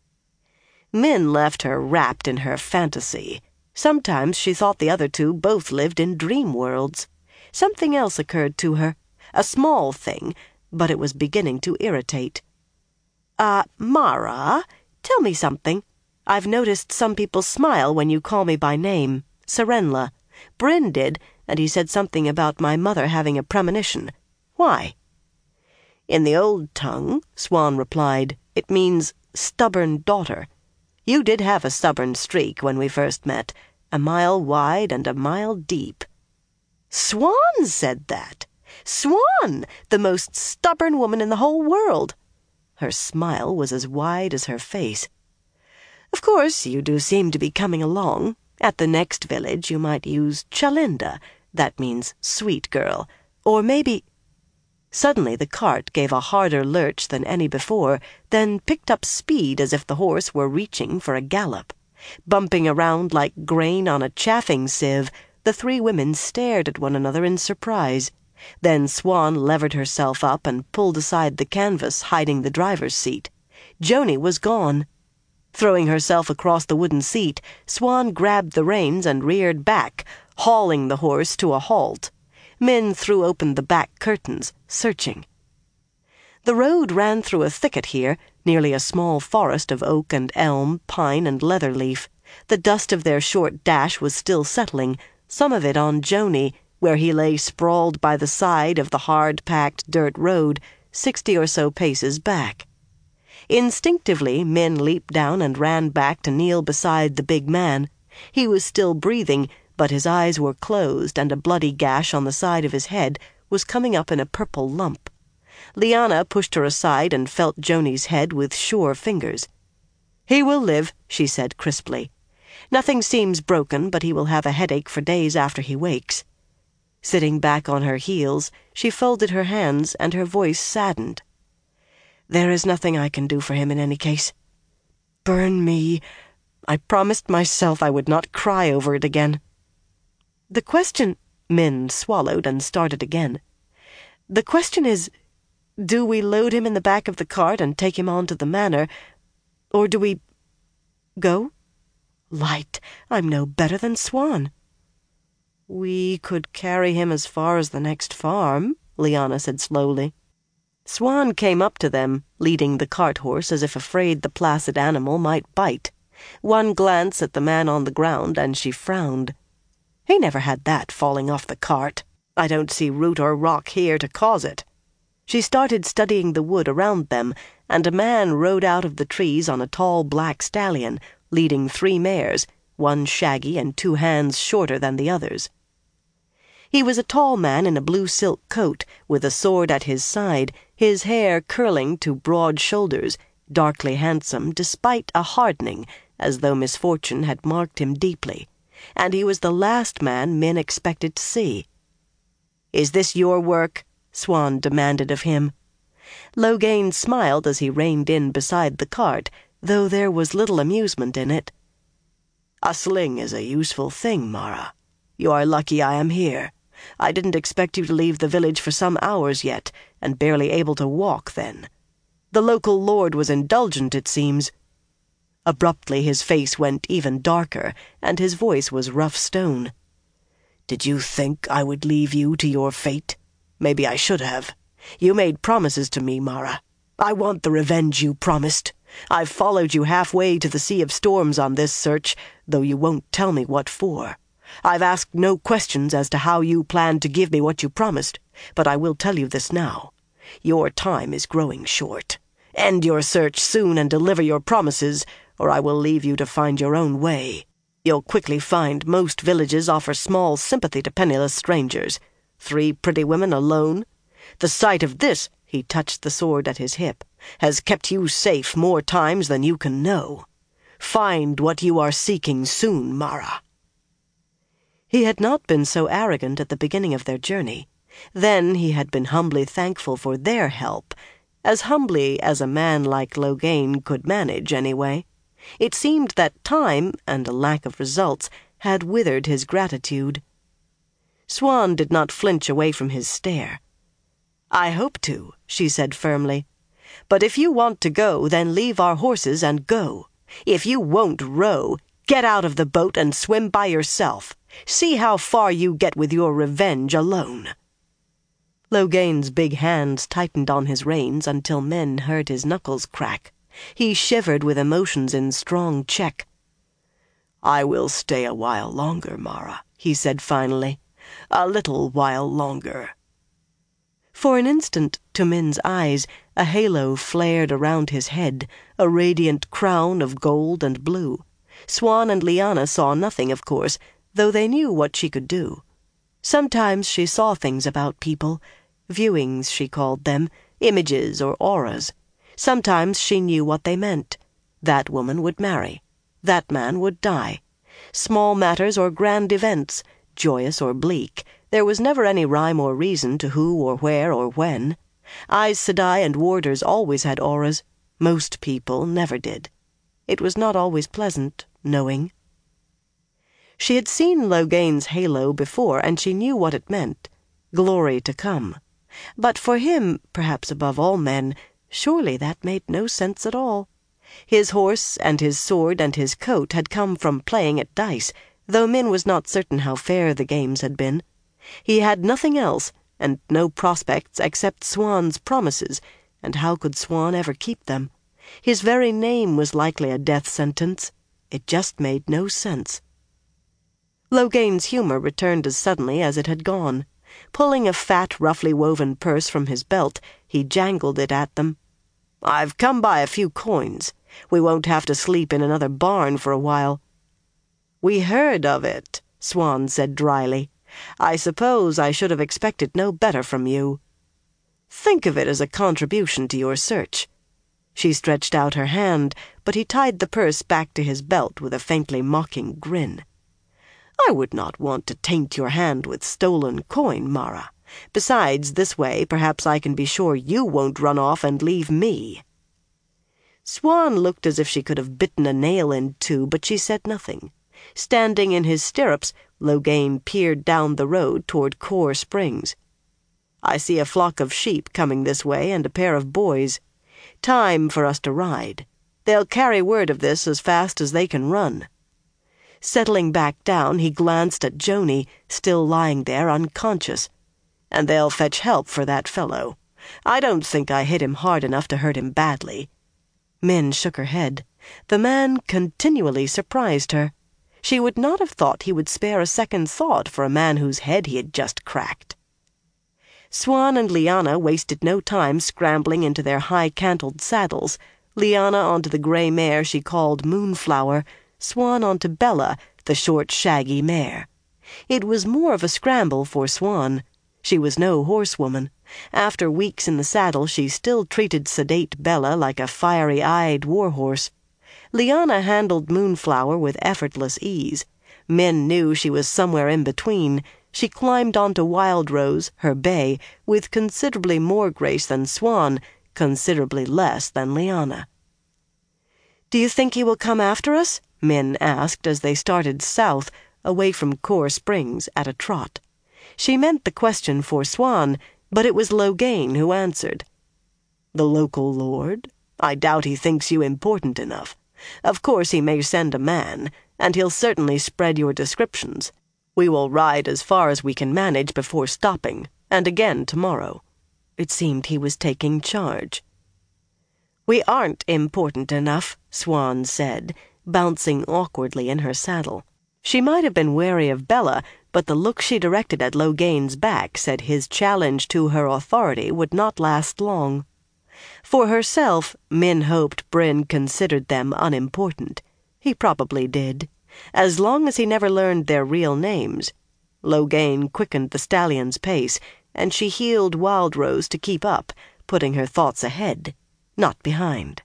Min left her wrapped in her fantasy. Sometimes she thought the other two both lived in dream worlds. Something else occurred to her, a small thing, but it was beginning to irritate. Uh, Mara, tell me something. I've noticed some people smile when you call me by name. Serenla. Bryn did, and he said something about my mother having a premonition. Why?" "In the old tongue," Swan replied, "it means stubborn daughter. You did have a stubborn streak when we first met, a mile wide and a mile deep." "Swan said that! Swan, the most stubborn woman in the whole world!" Her smile was as wide as her face. "Of course, you do seem to be coming along. At the next village you might use Chalinda. That means sweet girl. Or maybe—" Suddenly the cart gave a harder lurch than any before, then picked up speed as if the horse were reaching for a gallop. Bumping around like grain on a chafing sieve, the three women stared at one another in surprise. Then Swan levered herself up and pulled aside the canvas hiding the driver's seat. Joni was gone. Throwing herself across the wooden seat, Swan grabbed the reins and reared back, hauling the horse to a halt. Min threw open the back curtains, searching. The road ran through a thicket here, nearly a small forest of oak and elm, pine and leatherleaf. The dust of their short dash was still settling, some of it on Joni, where he lay sprawled by the side of the hard-packed dirt road, sixty or so paces back. Instinctively, Min leaped down and ran back to kneel beside the big man. He was still breathing, but his eyes were closed, and a bloody gash on the side of his head was coming up in a purple lump. Lyanna pushed her aside and felt Joni's head with sure fingers. "He will live," she said crisply. "Nothing seems broken, but he will have a headache for days after he wakes." Sitting back on her heels, she folded her hands, and her voice saddened. "There is nothing I can do for him in any case. Burn me. I promised myself I would not cry over it again." "The question—" Min swallowed and started again. "The question is, do we load him in the back of the cart and take him on to the manor, or do we go? Light, I'm no better than Swan." "We could carry him as far as the next farm," Lyanna said slowly. Swan came up to them, leading the cart-horse as if afraid the placid animal might bite. One glance at the man on the ground, and she frowned. "He never had that falling off the cart. I don't see root or rock here to cause it." She started studying the wood around them, and a man rode out of the trees on a tall black stallion, leading three mares, one shaggy and two hands shorter than the others. He was a tall man in a blue silk coat, with a sword at his side, his hair curling to broad shoulders, darkly handsome despite a hardening, as though misfortune had marked him deeply, and he was the last man Min expected to see. "Is this your work?" Swan demanded of him. Logain smiled as he reined in beside the cart, though there was little amusement in it. "A sling is a useful thing, Mara. You are lucky I am here. I didn't expect you to leave the village for some hours yet, and barely able to walk then. The local lord was indulgent, it seems." Abruptly his face went even darker, and his voice was rough stone. "Did you think I would leave you to your fate? Maybe I should have. You made promises to me, Mara. I want the revenge you promised. I've followed you halfway to the Sea of Storms on this search, though you won't tell me what for. I've asked no questions as to how you planned to give me what you promised, but I will tell you this now. Your time is growing short. End your search soon and deliver your promises, or I will leave you to find your own way. You'll quickly find most villages offer small sympathy to penniless strangers. Three pretty women alone? The sight of this," he touched the sword at his hip, "has kept you safe more times than you can know. Find what you are seeking soon, Mara." He had not been so arrogant at the beginning of their journey. Then he had been humbly thankful for their help, as humbly as a man like Logain could manage, anyway. It seemed that time, and a lack of results, had withered his gratitude. Swan did not flinch away from his stare. "I hope to," she said firmly. "But if you want to go, then leave our horses and go. If you won't row, get out of the boat and swim by yourself. See how far you get with your revenge alone." Logain's big hands tightened on his reins until men heard his knuckles crack. He shivered with emotions in strong check. "I will stay a while longer, Mara," he said finally. "A little while longer." For an instant, to Min's eyes, a halo flared around his head, a radiant crown of gold and blue. Swan and Liana saw nothing, of course, though they knew what she could do. Sometimes she saw things about people, viewings she called them, images or auras. Sometimes she knew what they meant. That woman would marry. That man would die. Small matters or grand events, joyous or bleak, there was never any rhyme or reason to who or where or when. Aes Sedai and warders always had auras. Most people never did. It was not always pleasant, knowing. She had seen Logain's halo before, and she knew what it meant. Glory to come. But for him, perhaps above all men, surely that made no sense at all. His horse and his sword and his coat had come from playing at dice, though Min was not certain how fair the games had been. He had nothing else, and no prospects except Swan's promises, and how could Swan ever keep them? His very name was likely a death sentence. It just made no sense. Logain's humor returned as suddenly as it had gone. Pulling a fat, roughly woven purse from his belt, he jangled it at them. "I've come by a few coins. We won't have to sleep in another barn for a while." "We heard of it," Swan said dryly. "I suppose I should have expected no better from you. Think of it as a contribution to your search." She stretched out her hand, but he tied the purse back to his belt with a faintly mocking grin. "I would not want to taint your hand with stolen coin, Mara. Besides, this way perhaps I can be sure you won't run off and leave me." Swan looked as if she could have bitten a nail in two, but she said nothing. Standing in his stirrups, Logain peered down the road toward Core Springs. "I see a flock of sheep coming this way and a pair of boys. Time for us to ride. They'll carry word of this as fast as they can run." Settling back down, he glanced at Joni, still lying there unconscious. "And they'll fetch help for that fellow. I don't think I hit him hard enough to hurt him badly." Min shook her head. The man continually surprised her. She would not have thought he would spare a second thought for a man whose head he had just cracked. Swan and Liana wasted no time scrambling into their high-cantled saddles, Liana onto the gray mare she called Moonflower, Swan onto Bella, the short, shaggy mare. It was more of a scramble for Swan. She was no horsewoman. After weeks in the saddle, she still treated sedate Bella like a fiery-eyed warhorse. Liana handled Moonflower with effortless ease. Min knew she was somewhere in between. She climbed onto Wild Rose, her bay, with considerably more grace than Swan, considerably less than Liana. "Do you think he will come after us?" Min asked as they started south, away from Core Springs, at a trot. She meant the question for Swan, but it was Logain who answered. "The local lord? I doubt he thinks you important enough. Of course he may send a man, and he'll certainly spread your descriptions. We will ride as far as we can manage before stopping, and again tomorrow." It seemed he was taking charge. "We aren't important enough," Swan said, bouncing awkwardly in her saddle. She might have been wary of Bella, but the look she directed at Logain's back said his challenge to her authority would not last long. For herself, Min hoped Bryn considered them unimportant. He probably did, as long as he never learned their real names. Logain quickened the stallion's pace, and she heeled Wildrose to keep up, putting her thoughts ahead, not behind.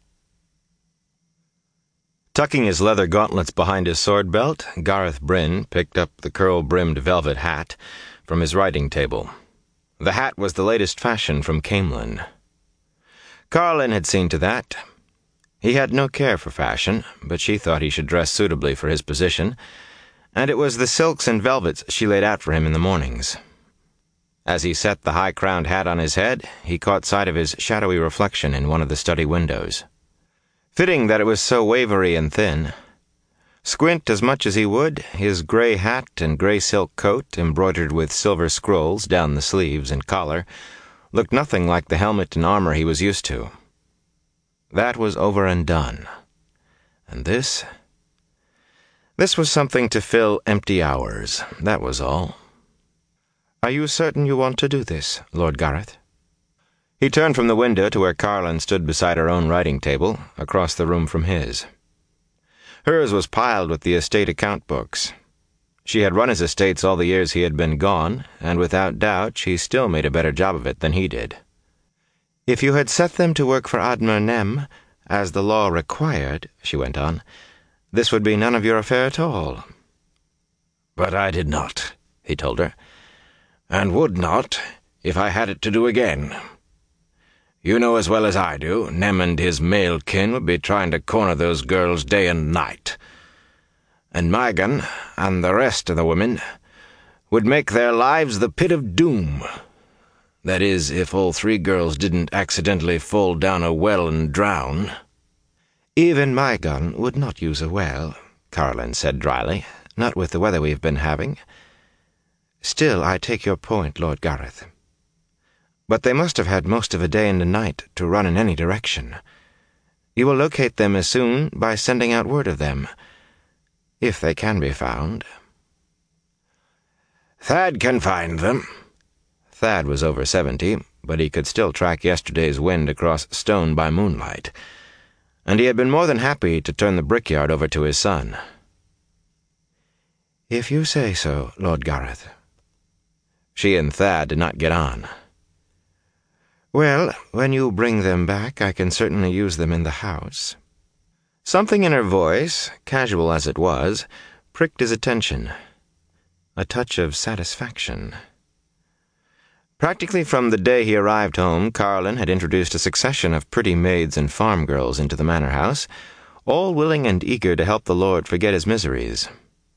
Tucking his leather gauntlets behind his sword belt, Gareth Bryn picked up the curl-brimmed velvet hat from his writing table. The hat was the latest fashion from Camelin. Carlin had seen to that. He had no care for fashion, but she thought he should dress suitably for his position, and it was the silks and velvets she laid out for him in the mornings. As he set the high-crowned hat on his head, he caught sight of his shadowy reflection in one of the study windows. Fitting that it was so wavery and thin. Squint as much as he would, his gray hat and gray silk coat, embroidered with silver scrolls down the sleeves and collar, looked nothing like the helmet and armor he was used to. That was over and done. And this? This was something to fill empty hours, that was all. "Are you certain you want to do this, Lord Gareth?" He turned from the window to where Carlin stood beside her own writing table, across the room from his. Hers was piled with the estate account books. She had run his estates all the years he had been gone, and without doubt she still made a better job of it than he did. "If you had set them to work for Admer Nem, as the law required," she went on, "this would be none of your affair at all." "But I did not," he told her, "and would not if I had it to do again. You know as well as I do, Nem and his male kin would be trying to corner those girls day and night. And Maigan, and the rest of the women, would make their lives the pit of doom. That is, if all three girls didn't accidentally fall down a well and drown." "Even Maigan would not use a well," Carlin said dryly, "not with the weather we've been having. Still, I take your point, Lord Gareth. But they must have had most of a day and a night to run in any direction. You will locate them as soon by sending out word of them, if they can be found." "Thad can find them." Thad was over seventy, but he could still track yesterday's wind across stone by moonlight, and he had been more than happy to turn the brickyard over to his son. "If you say so, Lord Gareth." She and Thad did not get on. "Well, when you bring them back, I can certainly use them in the house." Something in her voice, casual as it was, pricked his attention. A touch of satisfaction. Practically from the day he arrived home, Carlin had introduced a succession of pretty maids and farm girls into the manor house, all willing and eager to help the lord forget his miseries.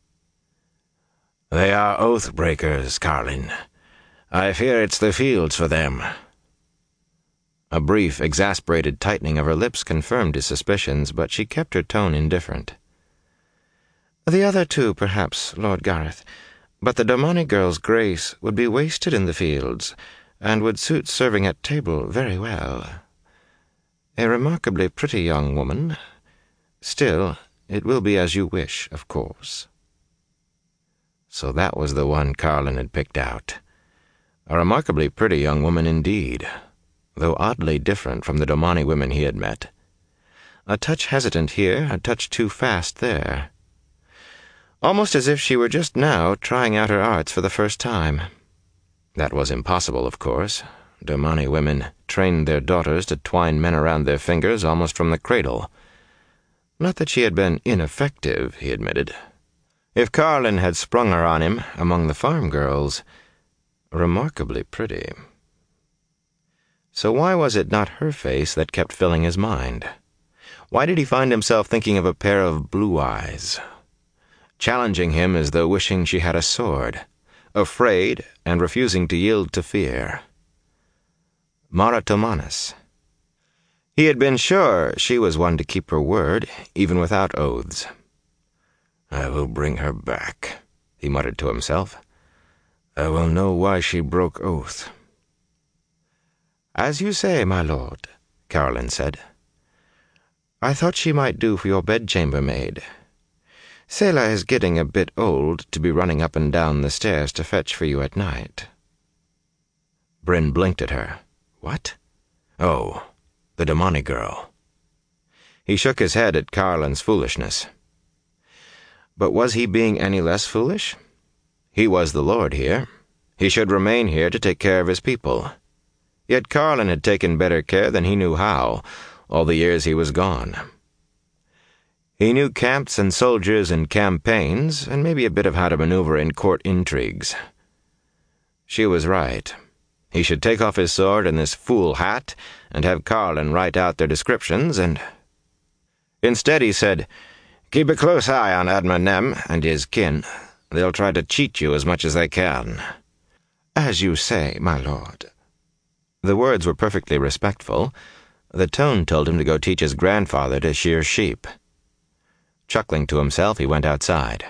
"They are oath-breakers, Carlin. I fear it's the fields for them." A brief, exasperated tightening of her lips confirmed his suspicions, but she kept her tone indifferent. "The other two, perhaps, Lord Gareth, but the Domani girl's grace would be wasted in the fields, and would suit serving at table very well. A remarkably pretty young woman. Still, it will be as you wish, of course." So that was the one Carlin had picked out. A remarkably pretty young woman indeed, though oddly different from the Domani women he had met. A touch hesitant here, a touch too fast there. Almost as if she were just now trying out her arts for the first time. That was impossible, of course. Domani women trained their daughters to twine men around their fingers almost from the cradle. Not that she had been ineffective, he admitted. If Carlin had sprung her on him among the farm girls, remarkably pretty. So why was it not her face that kept filling his mind? Why did he find himself thinking of a pair of blue eyes, challenging him as though wishing she had a sword, afraid and refusing to yield to fear? Maratomanis. He had been sure she was one to keep her word, even without oaths. "I will bring her back," he muttered to himself. "I will know why she broke oath." "As you say, my lord," Caroline said. "I thought she might do for your bedchamber maid. Selah is getting a bit old to be running up and down the stairs to fetch for you at night." Bryn blinked at her. What? Oh, the Damani girl. He shook his head at Caroline's foolishness. But was he being any less foolish? He was the lord here. He should remain here to take care of his people. Yet Caroline had taken better care than he knew how, all the years he was gone. He knew camps and soldiers and campaigns, and maybe a bit of how to maneuver in court intrigues. She was right. He should take off his sword and this fool hat, and have Caroline write out their descriptions, and... Instead he said, "Keep a close eye on Admiral Nem and his kin. They'll try to cheat you as much as they can." "As you say, my lord." The words were perfectly respectful. The tone told him to go teach his grandfather to shear sheep. Chuckling to himself, he went outside.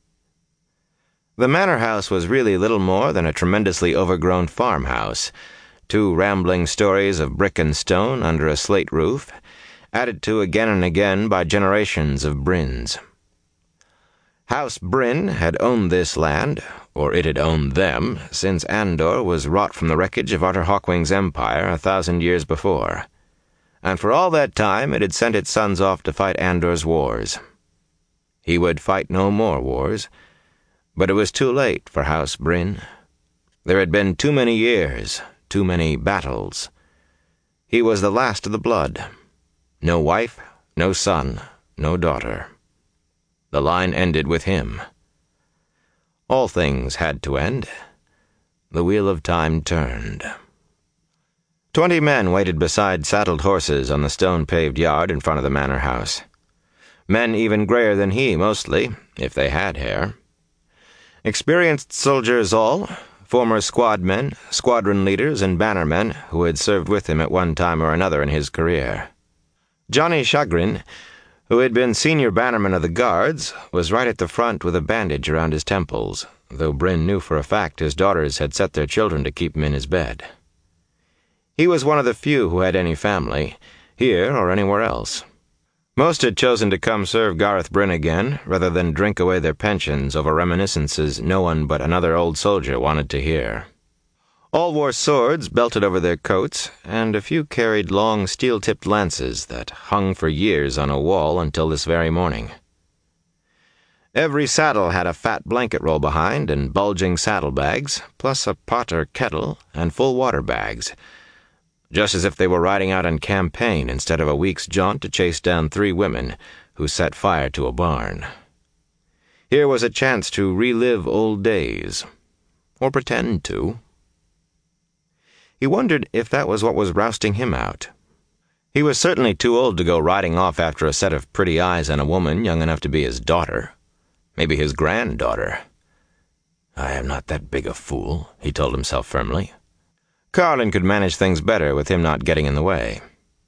The manor house was really little more than a tremendously overgrown farmhouse, two rambling stories of brick and stone under a slate roof, added to again and again by generations of Bryns. House Bryn had owned this land, or it had owned them, since Andor was wrought from the wreckage of Arthur Hawkwing's empire a thousand years before, and for all that time it had sent its sons off to fight Andor's wars. He would fight no more wars, but it was too late for House Bryn. There had been too many years, too many battles. He was the last of the blood. No wife, no son, no daughter. The line ended with him. All things had to end. The wheel of time turned. Twenty men waited beside saddled horses on the stone-paved yard in front of the manor house. Men even grayer than he, mostly, if they had hair. Experienced soldiers all, former squadmen, squadron leaders, and bannermen who had served with him at one time or another in his career. Johnny Chagrin, who had been senior bannerman of the Guards, was right at the front with a bandage around his temples, though Bryn knew for a fact his daughters had set their children to keep him in his bed. He was one of the few who had any family, here or anywhere else. Most had chosen to come serve Gareth Bryn again, rather than drink away their pensions over reminiscences no one but another old soldier wanted to hear. All wore swords belted over their coats, and a few carried long steel-tipped lances that hung for years on a wall until this very morning. Every saddle had a fat blanket roll behind and bulging saddlebags, plus a pot or kettle and full water bags, just as if they were riding out on campaign instead of a week's jaunt to chase down three women who set fire to a barn. Here was a chance to relive old days, or pretend to. He wondered if that was what was rousting him out. He was certainly too old to go riding off after a set of pretty eyes and a woman young enough to be his daughter, maybe his granddaughter. "I am not that big a fool," he told himself firmly. Caroline could manage things better with him not getting in the way.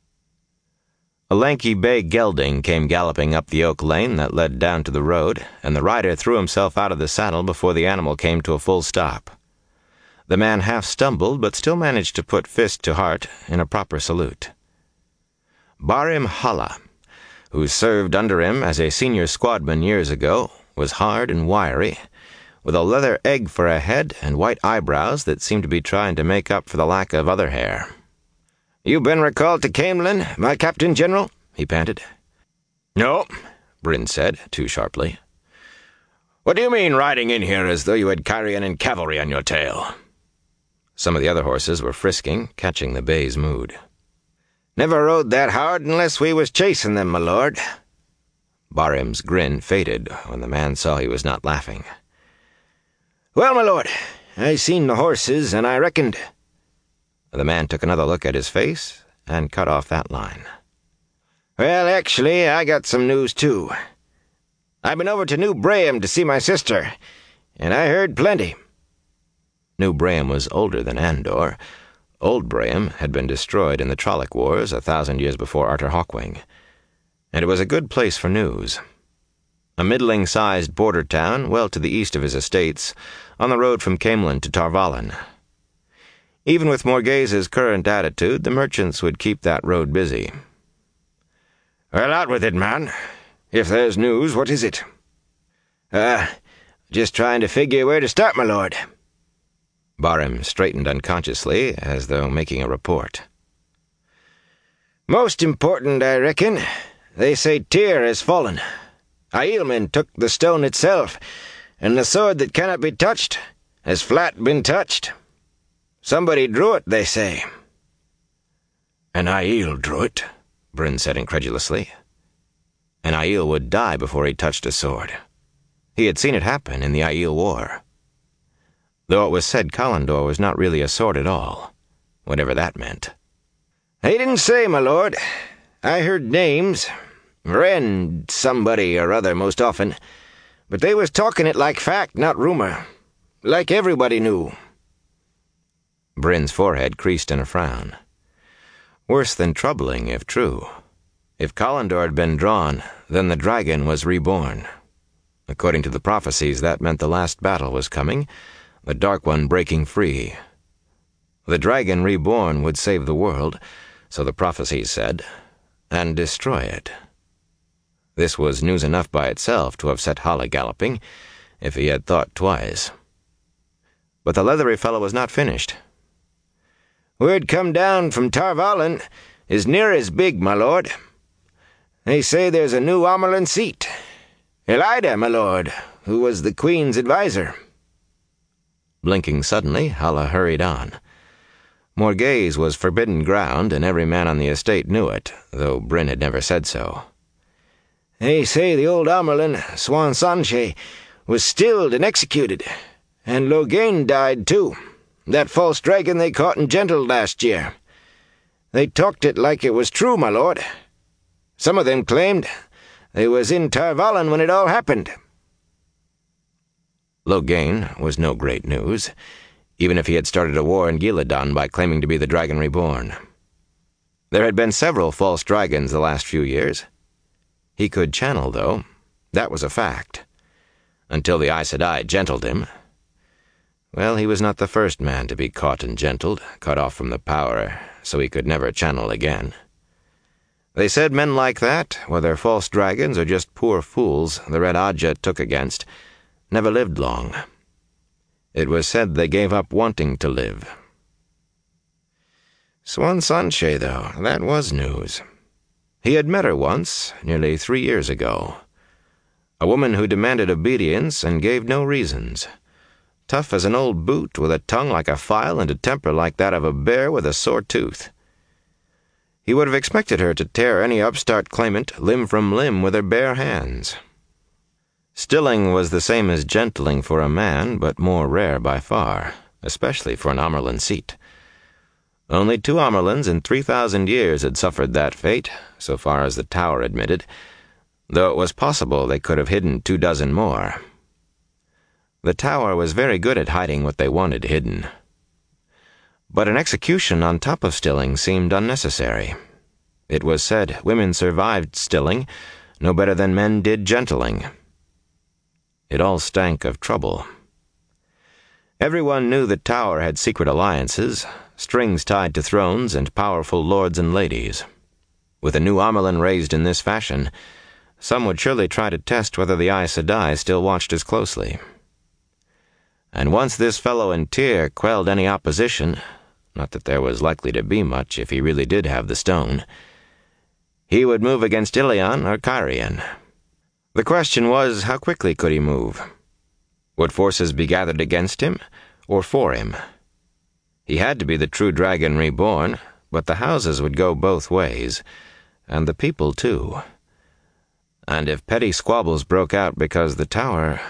A lanky bay gelding came galloping up the oak lane that led down to the road, and the rider threw himself out of the saddle before the animal came to a full stop. The man half stumbled, but still managed to put fist to heart in a proper salute. Barim Halla, who served under him as a senior squadman years ago, was hard and wiry, with a leather egg for a head and white eyebrows that seemed to be trying to make up for the lack of other hair. "You been recalled to Camelin, my Captain General?" he panted. "No," Bryn said, too sharply. "What do you mean riding in here as though you had carrion and cavalry on your tail?" Some of the other horses were frisking, catching the bay's mood. "Never rode that hard unless we was chasing them, my lord." Barim's grin faded when the man saw he was not laughing. "Well, my lord, I seen the horses, and I reckoned—" The man took another look at his face and cut off that line. Well, actually, I got some news, too. I've been over to New Braham to see my sister, and I heard plenty. New Braham was older than Andor. Old Braham had been destroyed in the Trolloc Wars a thousand years before Arthur Hawkwing, and it was a good place for news. A middling-sized border town well to the east of his estates, on the road from Caemlyn to Tar Valon. Even with Morghase's current attitude, the merchants would keep that road busy. Well, out with it, man. If there's news, what is it? Uh, just trying to figure where to start, my lord. Barham straightened unconsciously, as though making a report. Most important, I reckon. They say Tyr has fallen. Ailman took the stone itself, and the sword that cannot be touched has flat been touched. Somebody drew it, they say. And Aiel drew it, Bryn said incredulously. And Aiel would die before he touched a sword. He had seen it happen in the Aiel War. Though it was said Callandor was not really a sword at all, whatever that meant. He didn't say, my lord. I heard names. Ren somebody or other most often. But they was talking it like fact, not rumor. Like everybody knew. Bryn's forehead creased in a frown. Worse than troubling, if true. If Callandor had been drawn, then the dragon was reborn. According to the prophecies, that meant the last battle was coming, the Dark One breaking free. The dragon reborn would save the world, so the prophecies said, and destroy it. This was news enough by itself to have set Hala galloping, if he had thought twice. But the leathery fellow was not finished. Word come down from Tar Valon is near as big, my lord. They say there's a new Amerlin seat. Elida, my lord, who was the queen's adviser. Blinking suddenly, Hala hurried on. Morghaze was forbidden ground, and every man on the estate knew it, though Bryn had never said so. They say the old Amerlin, Siuan Sanche, was stilled and executed, and Loghain died too, that false dragon they caught and gentled last year. They talked it like it was true, my lord. Some of them claimed they was in Tar Valon when it all happened. Loghain was no great news, even if he had started a war in Ghealdan by claiming to be the Dragon Reborn. There had been several false dragons the last few years. He could channel, though. That was a fact. Until the Aes Sedai gentled him. Well, he was not the first man to be caught and gentled, cut off from the power, so he could never channel again. They said men like that, whether false dragons or just poor fools the Red Ajah took against, never lived long. It was said they gave up wanting to live. Siuan Sanche, though, that was news. He had met her once, nearly three years ago. A woman who demanded obedience and gave no reasons. Tough as an old boot, with a tongue like a file and a temper like that of a bear with a sore tooth. He would have expected her to tear any upstart claimant limb from limb with her bare hands. Stilling was the same as gentling for a man, but more rare by far, especially for an Amerlin seat. Only two Amerlins in three thousand years had suffered that fate, so far as the Tower admitted, though it was possible they could have hidden two dozen more. The Tower was very good at hiding what they wanted hidden. But an execution on top of Stilling seemed unnecessary. It was said women survived Stilling no better than men did gentling. It all stank of trouble. Everyone knew the Tower had secret alliances, strings tied to thrones and powerful lords and ladies. With a new Amerlin raised in this fashion, some would surely try to test whether the Aes Sedai still watched as closely. And once this fellow in Tyr quelled any opposition, not that there was likely to be much if he really did have the stone, he would move against Illian or Cairhien. The question was, how quickly could he move? Would forces be gathered against him, or for him? He had to be the true dragon reborn, but the houses would go both ways, and the people too. And if petty squabbles broke out because the Tower...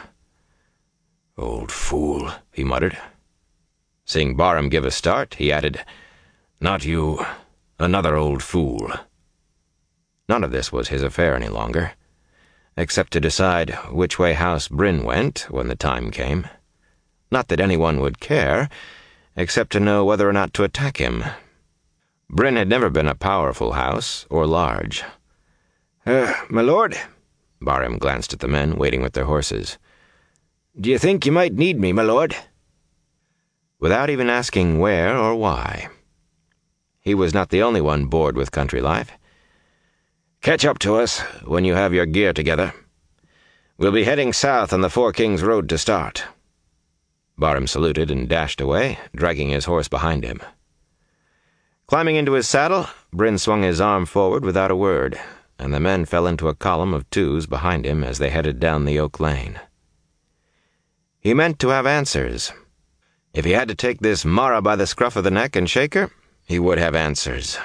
"Old fool," he muttered. Seeing Barham give a start, he added, Not you. Another old fool. None of this was his affair any longer, except to decide which way House Bryn went when the time came. Not that anyone would care, except to know whether or not to attack him. Bryn had never been a powerful house, or large. Uh, my lord? Barham glanced at the men waiting with their horses. Do you think you might need me, my lord? Without even asking where or why. He was not the only one bored with country life. Catch up to us when you have your gear together. We'll be heading south on the Four Kings Road to start. Barham saluted and dashed away, dragging his horse behind him. Climbing into his saddle, Bryn swung his arm forward without a word, and the men fell into a column of twos behind him as they headed down the oak lane. He meant to have answers. If he had to take this Mara by the scruff of the neck and shake her, he would have answers.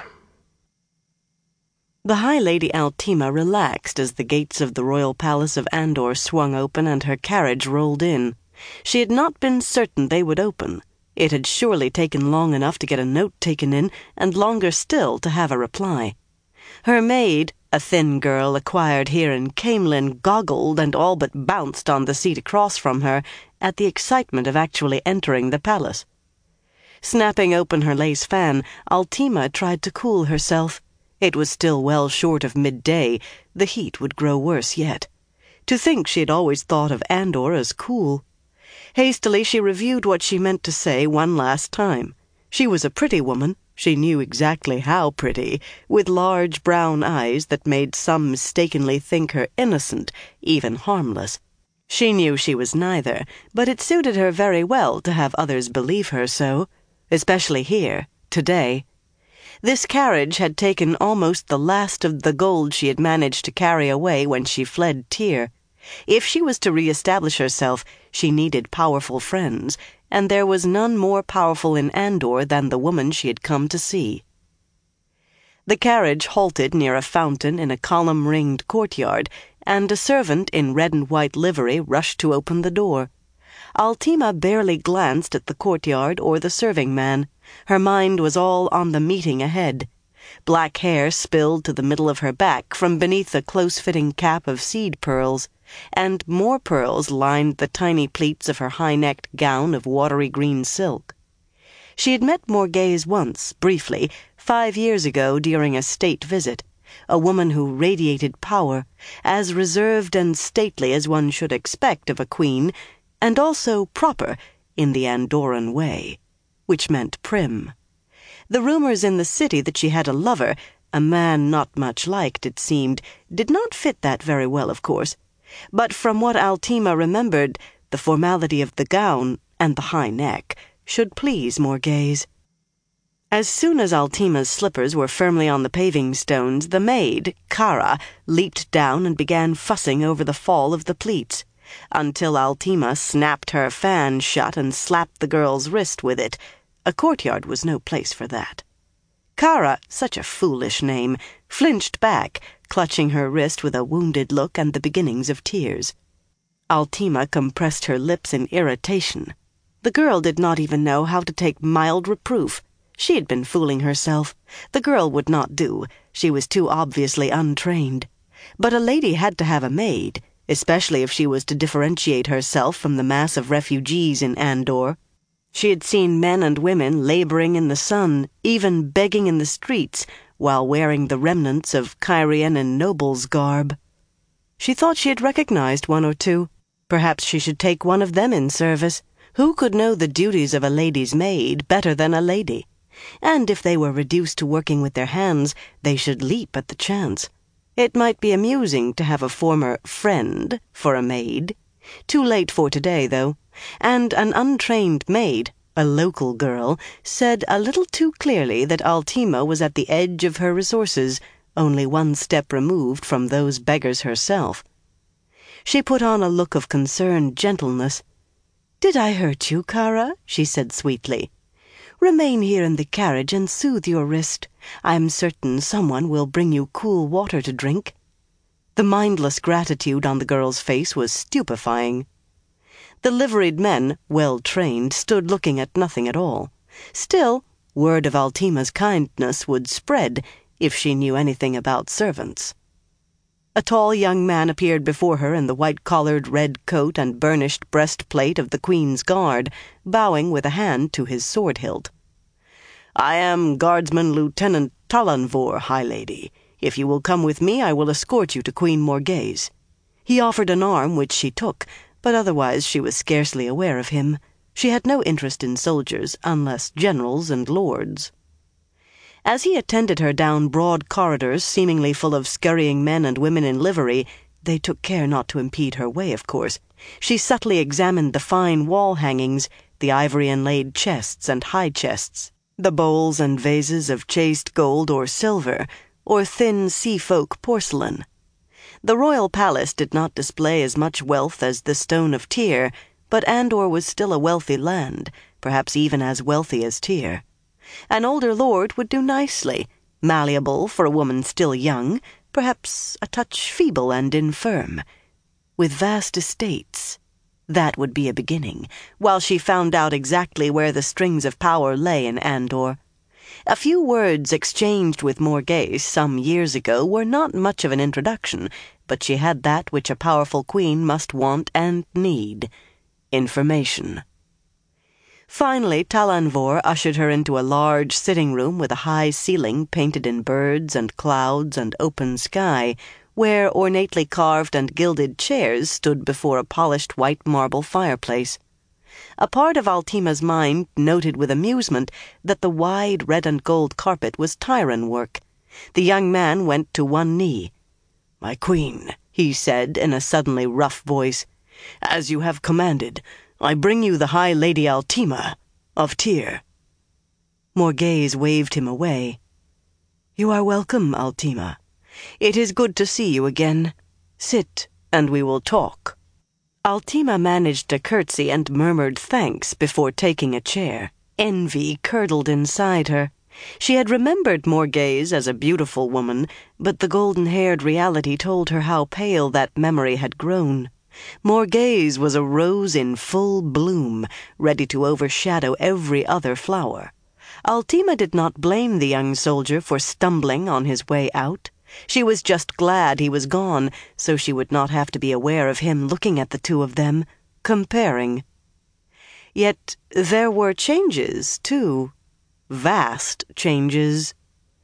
The High Lady Altima relaxed as the gates of the royal palace of Andor swung open and her carriage rolled in. She had not been certain they would open. It had surely taken long enough to get a note taken in, and longer still to have a reply. Her maid, a thin girl acquired here in Camelin, goggled and all but bounced on the seat across from her at the excitement of actually entering the palace. Snapping open her lace fan, Altima tried to cool herself. It was still well short of midday. The heat would grow worse yet. To think she had always thought of Andor as cool. Hastily she reviewed what she meant to say one last time. She was a pretty woman. She knew exactly how pretty, with large brown eyes that made some mistakenly think her innocent, even harmless. She knew she was neither, but it suited her very well to have others believe her so, especially here, today. This carriage had taken almost the last of the gold she had managed to carry away when she fled Tyr. If she was to re-establish herself, she needed powerful friends, and there was none more powerful in Andor than the woman she had come to see. The carriage halted near a fountain in a column-ringed courtyard, and a servant in red and white livery rushed to open the door. Altima barely glanced at the courtyard or the serving man. Her mind was all on the meeting ahead. Black hair spilled to the middle of her back from beneath a close-fitting cap of seed pearls, and more pearls lined the tiny pleats of her high-necked gown of watery green silk. She had met Morghese once, briefly, five years ago during a state visit, a woman who radiated power, as reserved and stately as one should expect of a queen, and also proper in the Andoran way, which meant prim. The rumors in the city that she had a lover, a man not much liked, it seemed, did not fit that very well, of course. But from what Altima remembered, the formality of the gown and the high neck should please Morghese. As soon as Altima's slippers were firmly on the paving stones, the maid, Kara, leaped down and began fussing over the fall of the pleats, until Altima snapped her fan shut and slapped the girl's wrist with it. A courtyard was no place for that. Kara, such a foolish name, flinched back, clutching her wrist with a wounded look and the beginnings of tears. Altima compressed her lips in irritation. The girl did not even know how to take mild reproof. She had been fooling herself. The girl would not do. She was too obviously untrained. But a lady had to have a maid, especially if she was to differentiate herself from the mass of refugees in Andor. She had seen men and women laboring in the sun, even begging in the streets, while wearing the remnants of Kyrian and noble's garb. She thought she had recognized one or two. Perhaps she should take one of them in service. Who could know the duties of a lady's maid better than a lady? And if they were reduced to working with their hands, they should leap at the chance. It might be amusing to have a former friend for a maid. Too late for today, though. And an untrained maid, a local girl, said a little too clearly that Altima was at the edge of her resources, only one step removed from those beggars herself. She put on a look of concerned gentleness. "Did I hurt you, Kara?" she said sweetly. "Remain here in the carriage and soothe your wrist. I am certain someone will bring you cool water to drink." The mindless gratitude on the girl's face was stupefying. The liveried men, well trained, stood looking at nothing at all. Still, Word of Altima's kindness would spread if she knew anything about servants. A tall young man appeared before her in the white-collared red coat and burnished breastplate of the Queen's Guard, bowing with a hand to his sword hilt. "I am Guardsman Lieutenant Talanvor, High Lady. If you will come with me, I will escort you to Queen Morghese." He offered an arm, which she took, but otherwise she was scarcely aware of him. She had no interest in soldiers, unless generals and lords. As he attended her down broad corridors seemingly full of scurrying men and women in livery, they took care not to impede her way, of course, she subtly examined the fine wall hangings, the ivory-inlaid chests and high chests, the bowls and vases of chased gold or silver, or thin sea-folk porcelain. The royal palace did not display as much wealth as the Stone of Tyr, but Andor was still a wealthy land, perhaps even as wealthy as Tyr. An older lord would do nicely, malleable for a woman still young, perhaps a touch feeble and infirm. With vast estates, that would be a beginning, while she found out exactly where the strings of power lay in Andor. A few words exchanged with Morghese some years ago were not much of an introduction, but she had that which a powerful queen must want and need: information. Finally, Talanvor ushered her into a large sitting room with a high ceiling painted in birds and clouds and open sky, where ornately carved and gilded chairs stood before a polished white marble fireplace. A part of Altima's mind noted with amusement that the wide red and gold carpet was Tyran work. The young man went to one knee. "My queen," he said in a suddenly rough voice, "as you have commanded, I bring you the High Lady Altima of Tyr." Morghese waved him away. "You are welcome, Altima. It is good to see you again. Sit, and we will talk." Altima managed a curtsy and murmured thanks before taking a chair. Envy curdled inside her. She had remembered Morghese as a beautiful woman, but the golden-haired reality told her how pale that memory had grown. Morghese was a rose in full bloom, ready to overshadow every other flower. Altima did not blame the young soldier for stumbling on his way out. She was just glad he was gone, so she would not have to be aware of him looking at the two of them, comparing. Yet there were changes, too. Vast changes.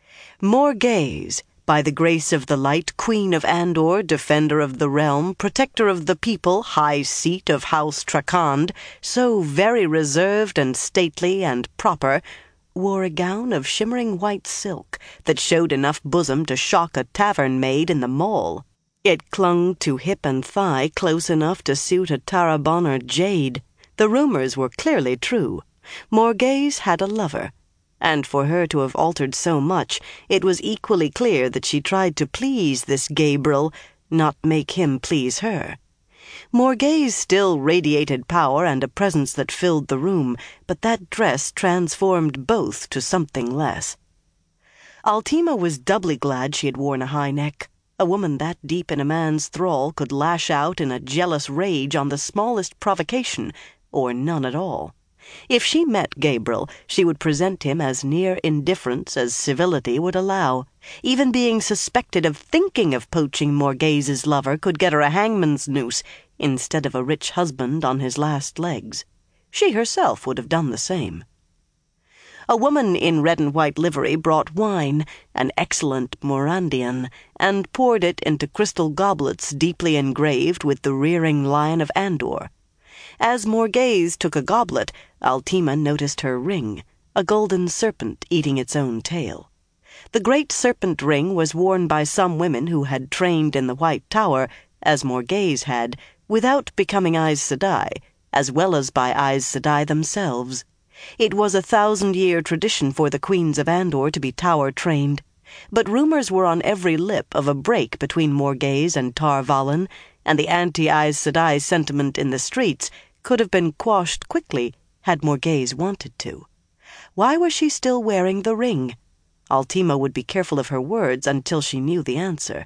Morghese, by the grace of the light, Queen of Andor, defender of the realm, protector of the people, high seat of House Trakand, so very reserved and stately and proper, wore a gown of shimmering white silk that showed enough bosom to shock a tavern maid in the mall. It clung to hip and thigh close enough to suit a Tarabonner jade. The rumors were clearly true. Morghese had a lover, and for her to have altered so much, it was equally clear that she tried to please this Gabriel, not make him please her. Morghese still radiated power and a presence that filled the room, but that dress transformed both to something less. Altima was doubly glad she had worn a high neck. A woman that deep in a man's thrall could lash out in a jealous rage on the smallest provocation, or none at all. If she met Gabriel, she would present him as near indifference as civility would allow. Even being suspected of thinking of poaching Morghese's lover could get her a hangman's noose instead of a rich husband on his last legs. She herself would have done the same. A woman in red and white livery brought wine, an excellent Morandian, and poured it into crystal goblets deeply engraved with the rearing lion of Andor. As Morghese took a goblet, Altima noticed her ring, a golden serpent eating its own tail. The great serpent ring was worn by some women who had trained in the White Tower, as Morghese had, without becoming Aes Sedai, as well as by Aes Sedai themselves. It was a thousand-year tradition for the queens of Andor to be tower-trained, but rumors were on every lip of a break between Morghese and Tar Valon, and the anti-Aes Sedai sentiment in the streets could have been quashed quickly had Morghese wanted to. Why was she still wearing the ring? Altima would be careful of her words until she knew the answer.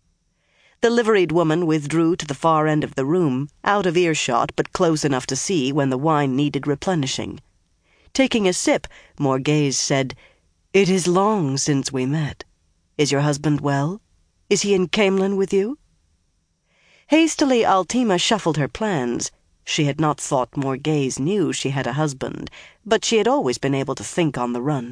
The liveried woman withdrew to the far end of the room, out of earshot but close enough to see when the wine needed replenishing. Taking a sip, Morghese said, "It is long since we met. Is your husband well? Is he in Caemlyn with you?" Hastily, Altima shuffled her plans. She had not thought Morghese knew she had a husband, but she had always been able to think on the run.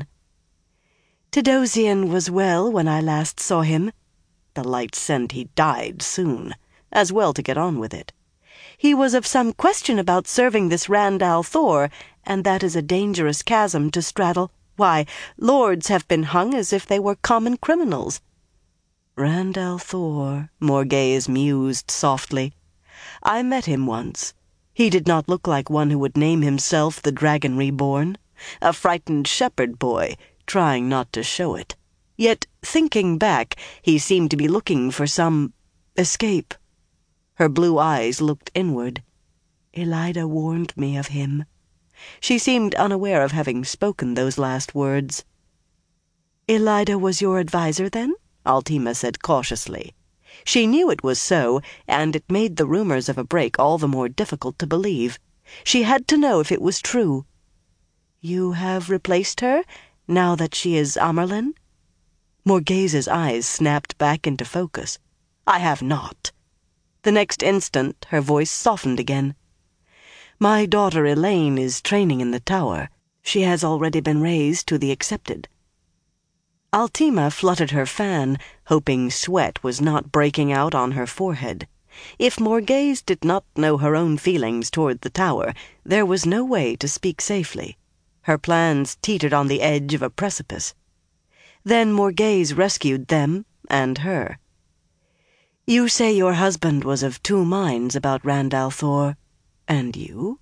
"Tidosian was well when I last saw him." The light said he died soon, as well to get on with it. "He was of some question about serving this Rand al'Thor, and that is a dangerous chasm to straddle. Why, lords have been hung as if they were common criminals." "Rand al'Thor," Morghese mused softly. "I met him once. He did not look like one who would name himself the Dragon Reborn. A frightened shepherd boy, trying not to show it. Yet, thinking back, he seemed to be looking for some escape." Her blue eyes looked inward. "Elida warned me of him." She seemed unaware of having spoken those last words. "Elida was your adviser, then?" Altima said cautiously. She knew it was so, and it made the rumors of a break all the more difficult to believe. She had to know if it was true. "You have replaced her, now that she is Amyrlin?" Morghese's eyes snapped back into focus. "I have not." The next instant, her voice softened again. "My daughter Elaine is training in the tower. She has already been raised to the Accepted." Altima fluttered her fan, hoping sweat was not breaking out on her forehead. If Morghese did not know her own feelings toward the tower, there was no way to speak safely. Her plans teetered on the edge of a precipice. Then Morghese rescued them and her. "You say your husband was of two minds about Rand al'Thor. And you?"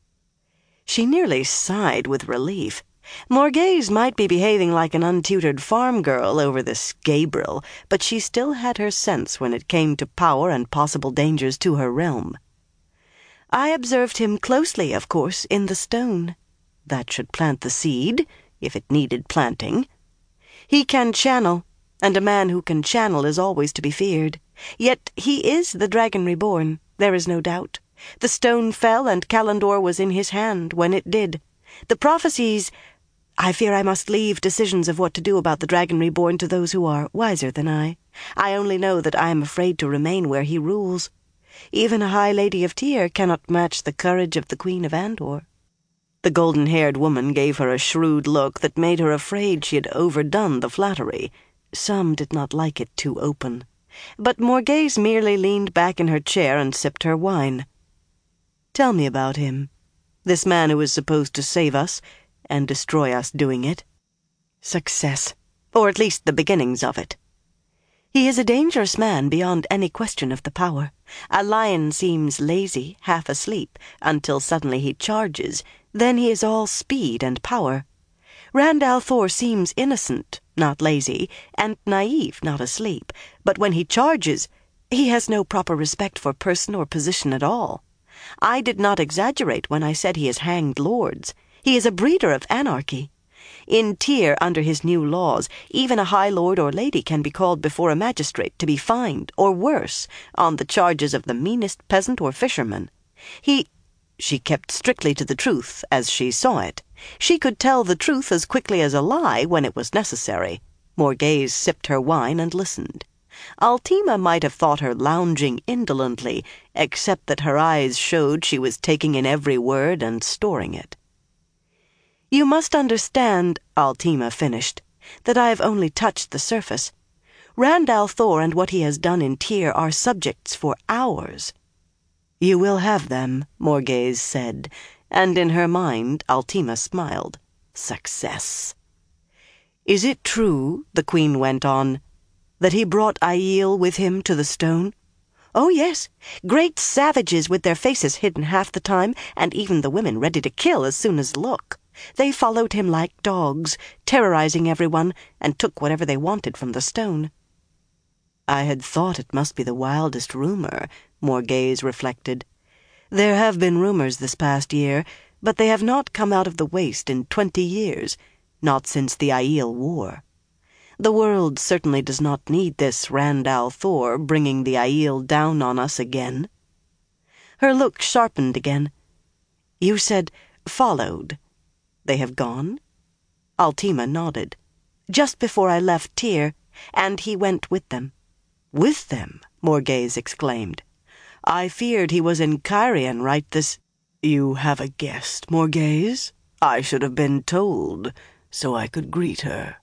She nearly sighed with relief. Morghese might be behaving like an untutored farm girl over this Gabriel, but she still had her sense when it came to power and possible dangers to her realm. "I observed him closely, of course, in the stone. That should plant the seed, if it needed planting. He can channel, and a man who can channel is always to be feared. Yet he is the Dragon Reborn, there is no doubt. The stone fell, and Callandor was in his hand when it did. The prophecies... I fear I must leave decisions of what to do about the Dragon Reborn to those who are wiser than I. I only know that I am afraid to remain where he rules. Even a High Lady of Tyr cannot match the courage of the Queen of Andor." The golden-haired woman gave her a shrewd look that made her afraid she had overdone the flattery. Some did not like it too open. But Morghese merely leaned back in her chair and sipped her wine. "Tell me about him. This man who is supposed to save us, and destroy us doing it." "Success, or at least the beginnings of it. He is a dangerous man beyond any question of the power. A lion seems lazy, half asleep, until suddenly he charges. Then he is all speed and power. Rand al'Thor seems innocent, not lazy, and naive, not asleep. But when he charges, he has no proper respect for person or position at all. I did not exaggerate when I said he has hanged lords. He is a breeder of anarchy. In Tyr, under his new laws, even a high lord or lady can be called before a magistrate to be fined, or worse, on the charges of the meanest peasant or fisherman. He... She kept strictly to the truth as she saw it. She could tell the truth as quickly as a lie when it was necessary. Morghese sipped her wine and listened. Altima might have thought her lounging indolently, except that her eyes showed she was taking in every word and storing it. "You must understand," Altima finished, "that I have only touched the surface. Rand al'Thor and what he has done in Tyr are subjects for ours." "You will have them," Morghese said, and in her mind Altima smiled. Success. "Is it true," the Queen went on, "that he brought Aiel with him to the stone?" "Oh, yes. Great savages with their faces hidden half the time, and even the women ready to kill as soon as look. They followed him like dogs, terrorizing everyone, and took whatever they wanted from the stone." "I had thought it must be the wildest rumor," Morghese reflected. "There have been rumors this past year, but they have not come out of the waste in twenty years, not since the Aiel War. The world certainly does not need this Rand al'Thor bringing the Aiel down on us again." Her look sharpened again. "You said followed. They have gone?" Altima nodded. "Just before I left Tyr, and he went with them." "With them?" Morghese exclaimed. "I feared he was in Cairhien right this—" "You have a guest, Morghese? I should have been told, so I could greet her."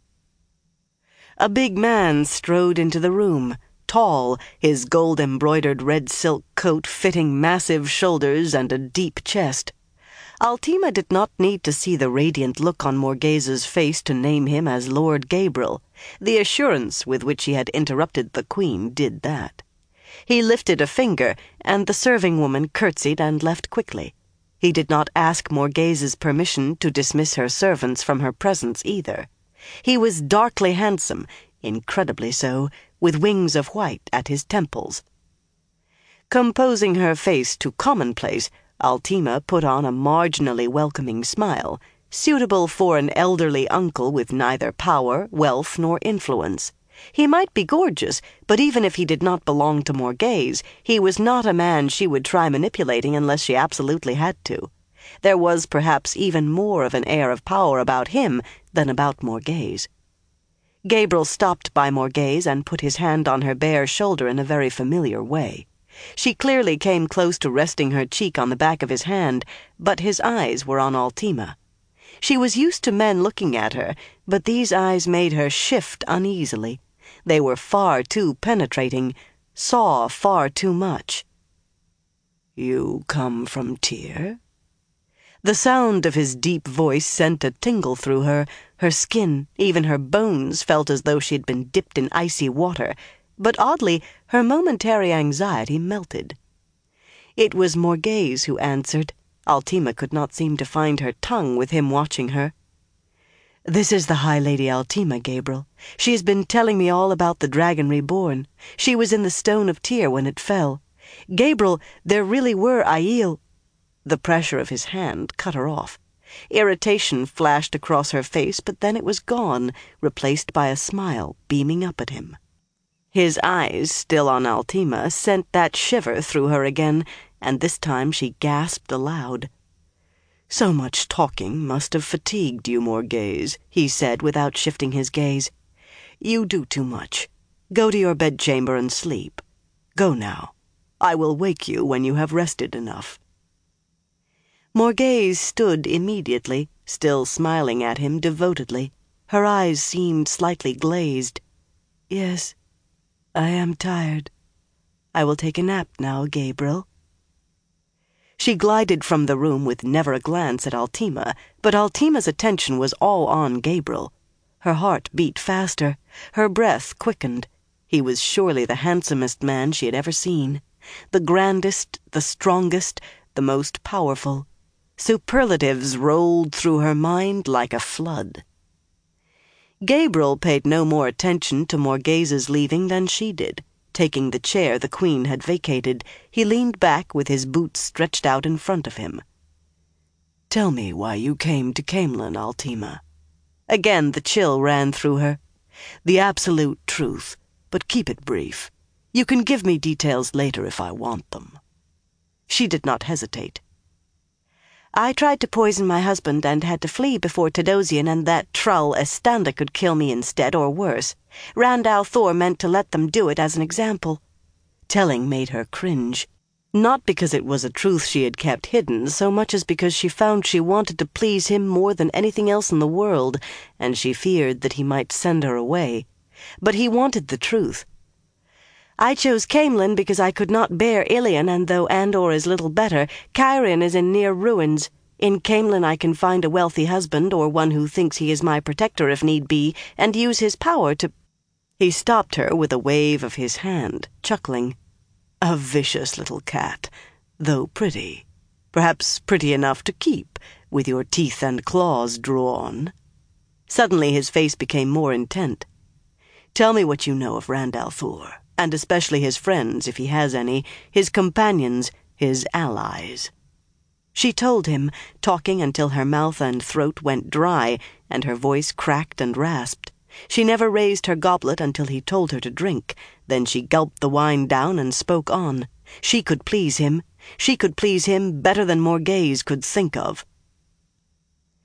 A big man strode into the room, tall, his gold-embroidered red silk coat fitting massive shoulders and a deep chest. Altima did not need to see the radiant look on Morghese's face to name him as Lord Gabriel. The assurance with which he had interrupted the Queen did that. He lifted a finger, and the serving woman curtsied and left quickly. He did not ask Morghese's permission to dismiss her servants from her presence either. He was darkly handsome, incredibly so, with wings of white at his temples. Composing her face to commonplace, Altima put on a marginally welcoming smile, suitable for an elderly uncle with neither power, wealth, nor influence. He might be gorgeous, but even if he did not belong to Morghese, he was not a man she would try manipulating unless she absolutely had to. There was perhaps even more of an air of power about him than about Morghese. Gabriel stopped by Morghese and put his hand on her bare shoulder in a very familiar way. She clearly came close to resting her cheek on the back of his hand, but his eyes were on Altima. She was used to men looking at her, but these eyes made her shift uneasily. They were far too penetrating, saw far too much. "You come from Tyr?" The sound of his deep voice sent a tingle through her. Her skin, even her bones, felt as though she had been dipped in icy water, but oddly, her momentary anxiety melted. It was Morghese who answered. Altima could not seem to find her tongue with him watching her. "This is the High Lady Altima, Gabriel. She has been telling me all about the dragon reborn. She was in the Stone of Tyr when it fell. Gabriel, there really were Aiel—" The pressure of his hand cut her off. Irritation flashed across her face, but then it was gone, replaced by a smile beaming up at him. His eyes, still on Altima, sent that shiver through her again, and this time she gasped aloud. "So much talking must have fatigued you, Morghese," he said without shifting his gaze. "You do too much. Go to your bedchamber and sleep. Go now. I will wake you when you have rested enough." Morghese stood immediately, still smiling at him devotedly. Her eyes seemed slightly glazed. "Yes, I am tired. I will take a nap now, Gabriel." She glided from the room with never a glance at Altima, but Altima's attention was all on Gabriel. Her heart beat faster. Her breath quickened. He was surely the handsomest man she had ever seen. The grandest, the strongest, the most powerful. Superlatives rolled through her mind like a flood. Gabriel paid no more attention to Morghese's leaving than she did. Taking the chair the Queen had vacated, he leaned back with his boots stretched out in front of him. "Tell me why you came to Caemlyn, Altima." Again the chill ran through her. "The absolute truth, but keep it brief. You can give me details later if I want them." She did not hesitate. "I tried to poison my husband and had to flee before Tadosian and that trull Estanda could kill me instead, or worse. Rand al'Thor meant to let them do it as an example." Telling made her cringe. Not because it was a truth she had kept hidden, so much as because she found she wanted to please him more than anything else in the world, and she feared that he might send her away. But he wanted the truth. "I chose Caemlyn because I could not bear Ilion, and though Andor is little better, Cairhien is in near ruins. In Caemlyn I can find a wealthy husband, or one who thinks he is my protector if need be, and use his power to—" He stopped her with a wave of his hand, chuckling. "A vicious little cat, though pretty. Perhaps pretty enough to keep, with your teeth and claws drawn." Suddenly his face became more intent. "Tell me what you know of Rand al'Thor. And especially his friends, if he has any, his companions, his allies." She told him, talking until her mouth and throat went dry, and her voice cracked and rasped. She never raised her goblet until he told her to drink. Then she gulped the wine down and spoke on. She could please him. She could please him better than Morghese could think of.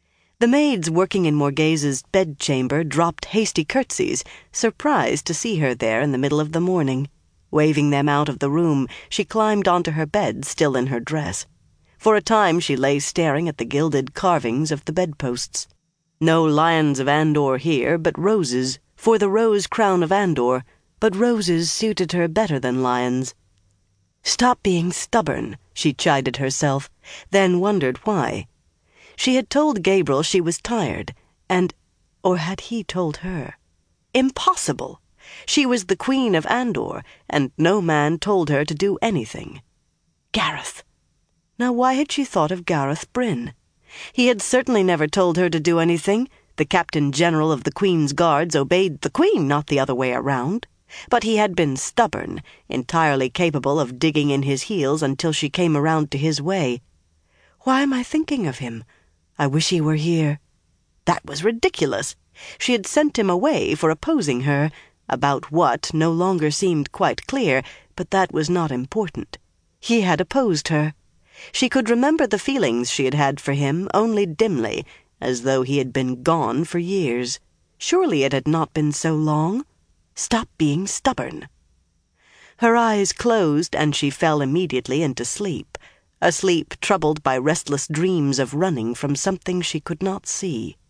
The maids working in Morghez's bedchamber dropped hasty curtsies, surprised to see her there in the middle of the morning. Waving them out of the room, she climbed onto her bed, still in her dress. For a time she lay staring at the gilded carvings of the bedposts. No lions of Andor here, but roses, for the rose crown of Andor, but roses suited her better than lions. Stop being stubborn, she chided herself, then wondered why. She had told Gabriel she was tired, and... or had he told her? Impossible! She was the queen of Andor, and no man told her to do anything. Gareth! Now why had she thought of Gareth Bryn? He had certainly never told her to do anything. The Captain General of the Queen's Guards obeyed the Queen, not the other way around. But he had been stubborn, entirely capable of digging in his heels until she came around to his way. Why am I thinking of him? I wish he were here. That was ridiculous. She had sent him away for opposing her. About what no longer seemed quite clear, but that was not important. He had opposed her. She could remember the feelings she had had for him only dimly, as though he had been gone for years. Surely it had not been so long. Stop being stubborn. Her eyes closed, and she fell immediately into sleep, a sleep troubled by restless dreams of running from something she could not see.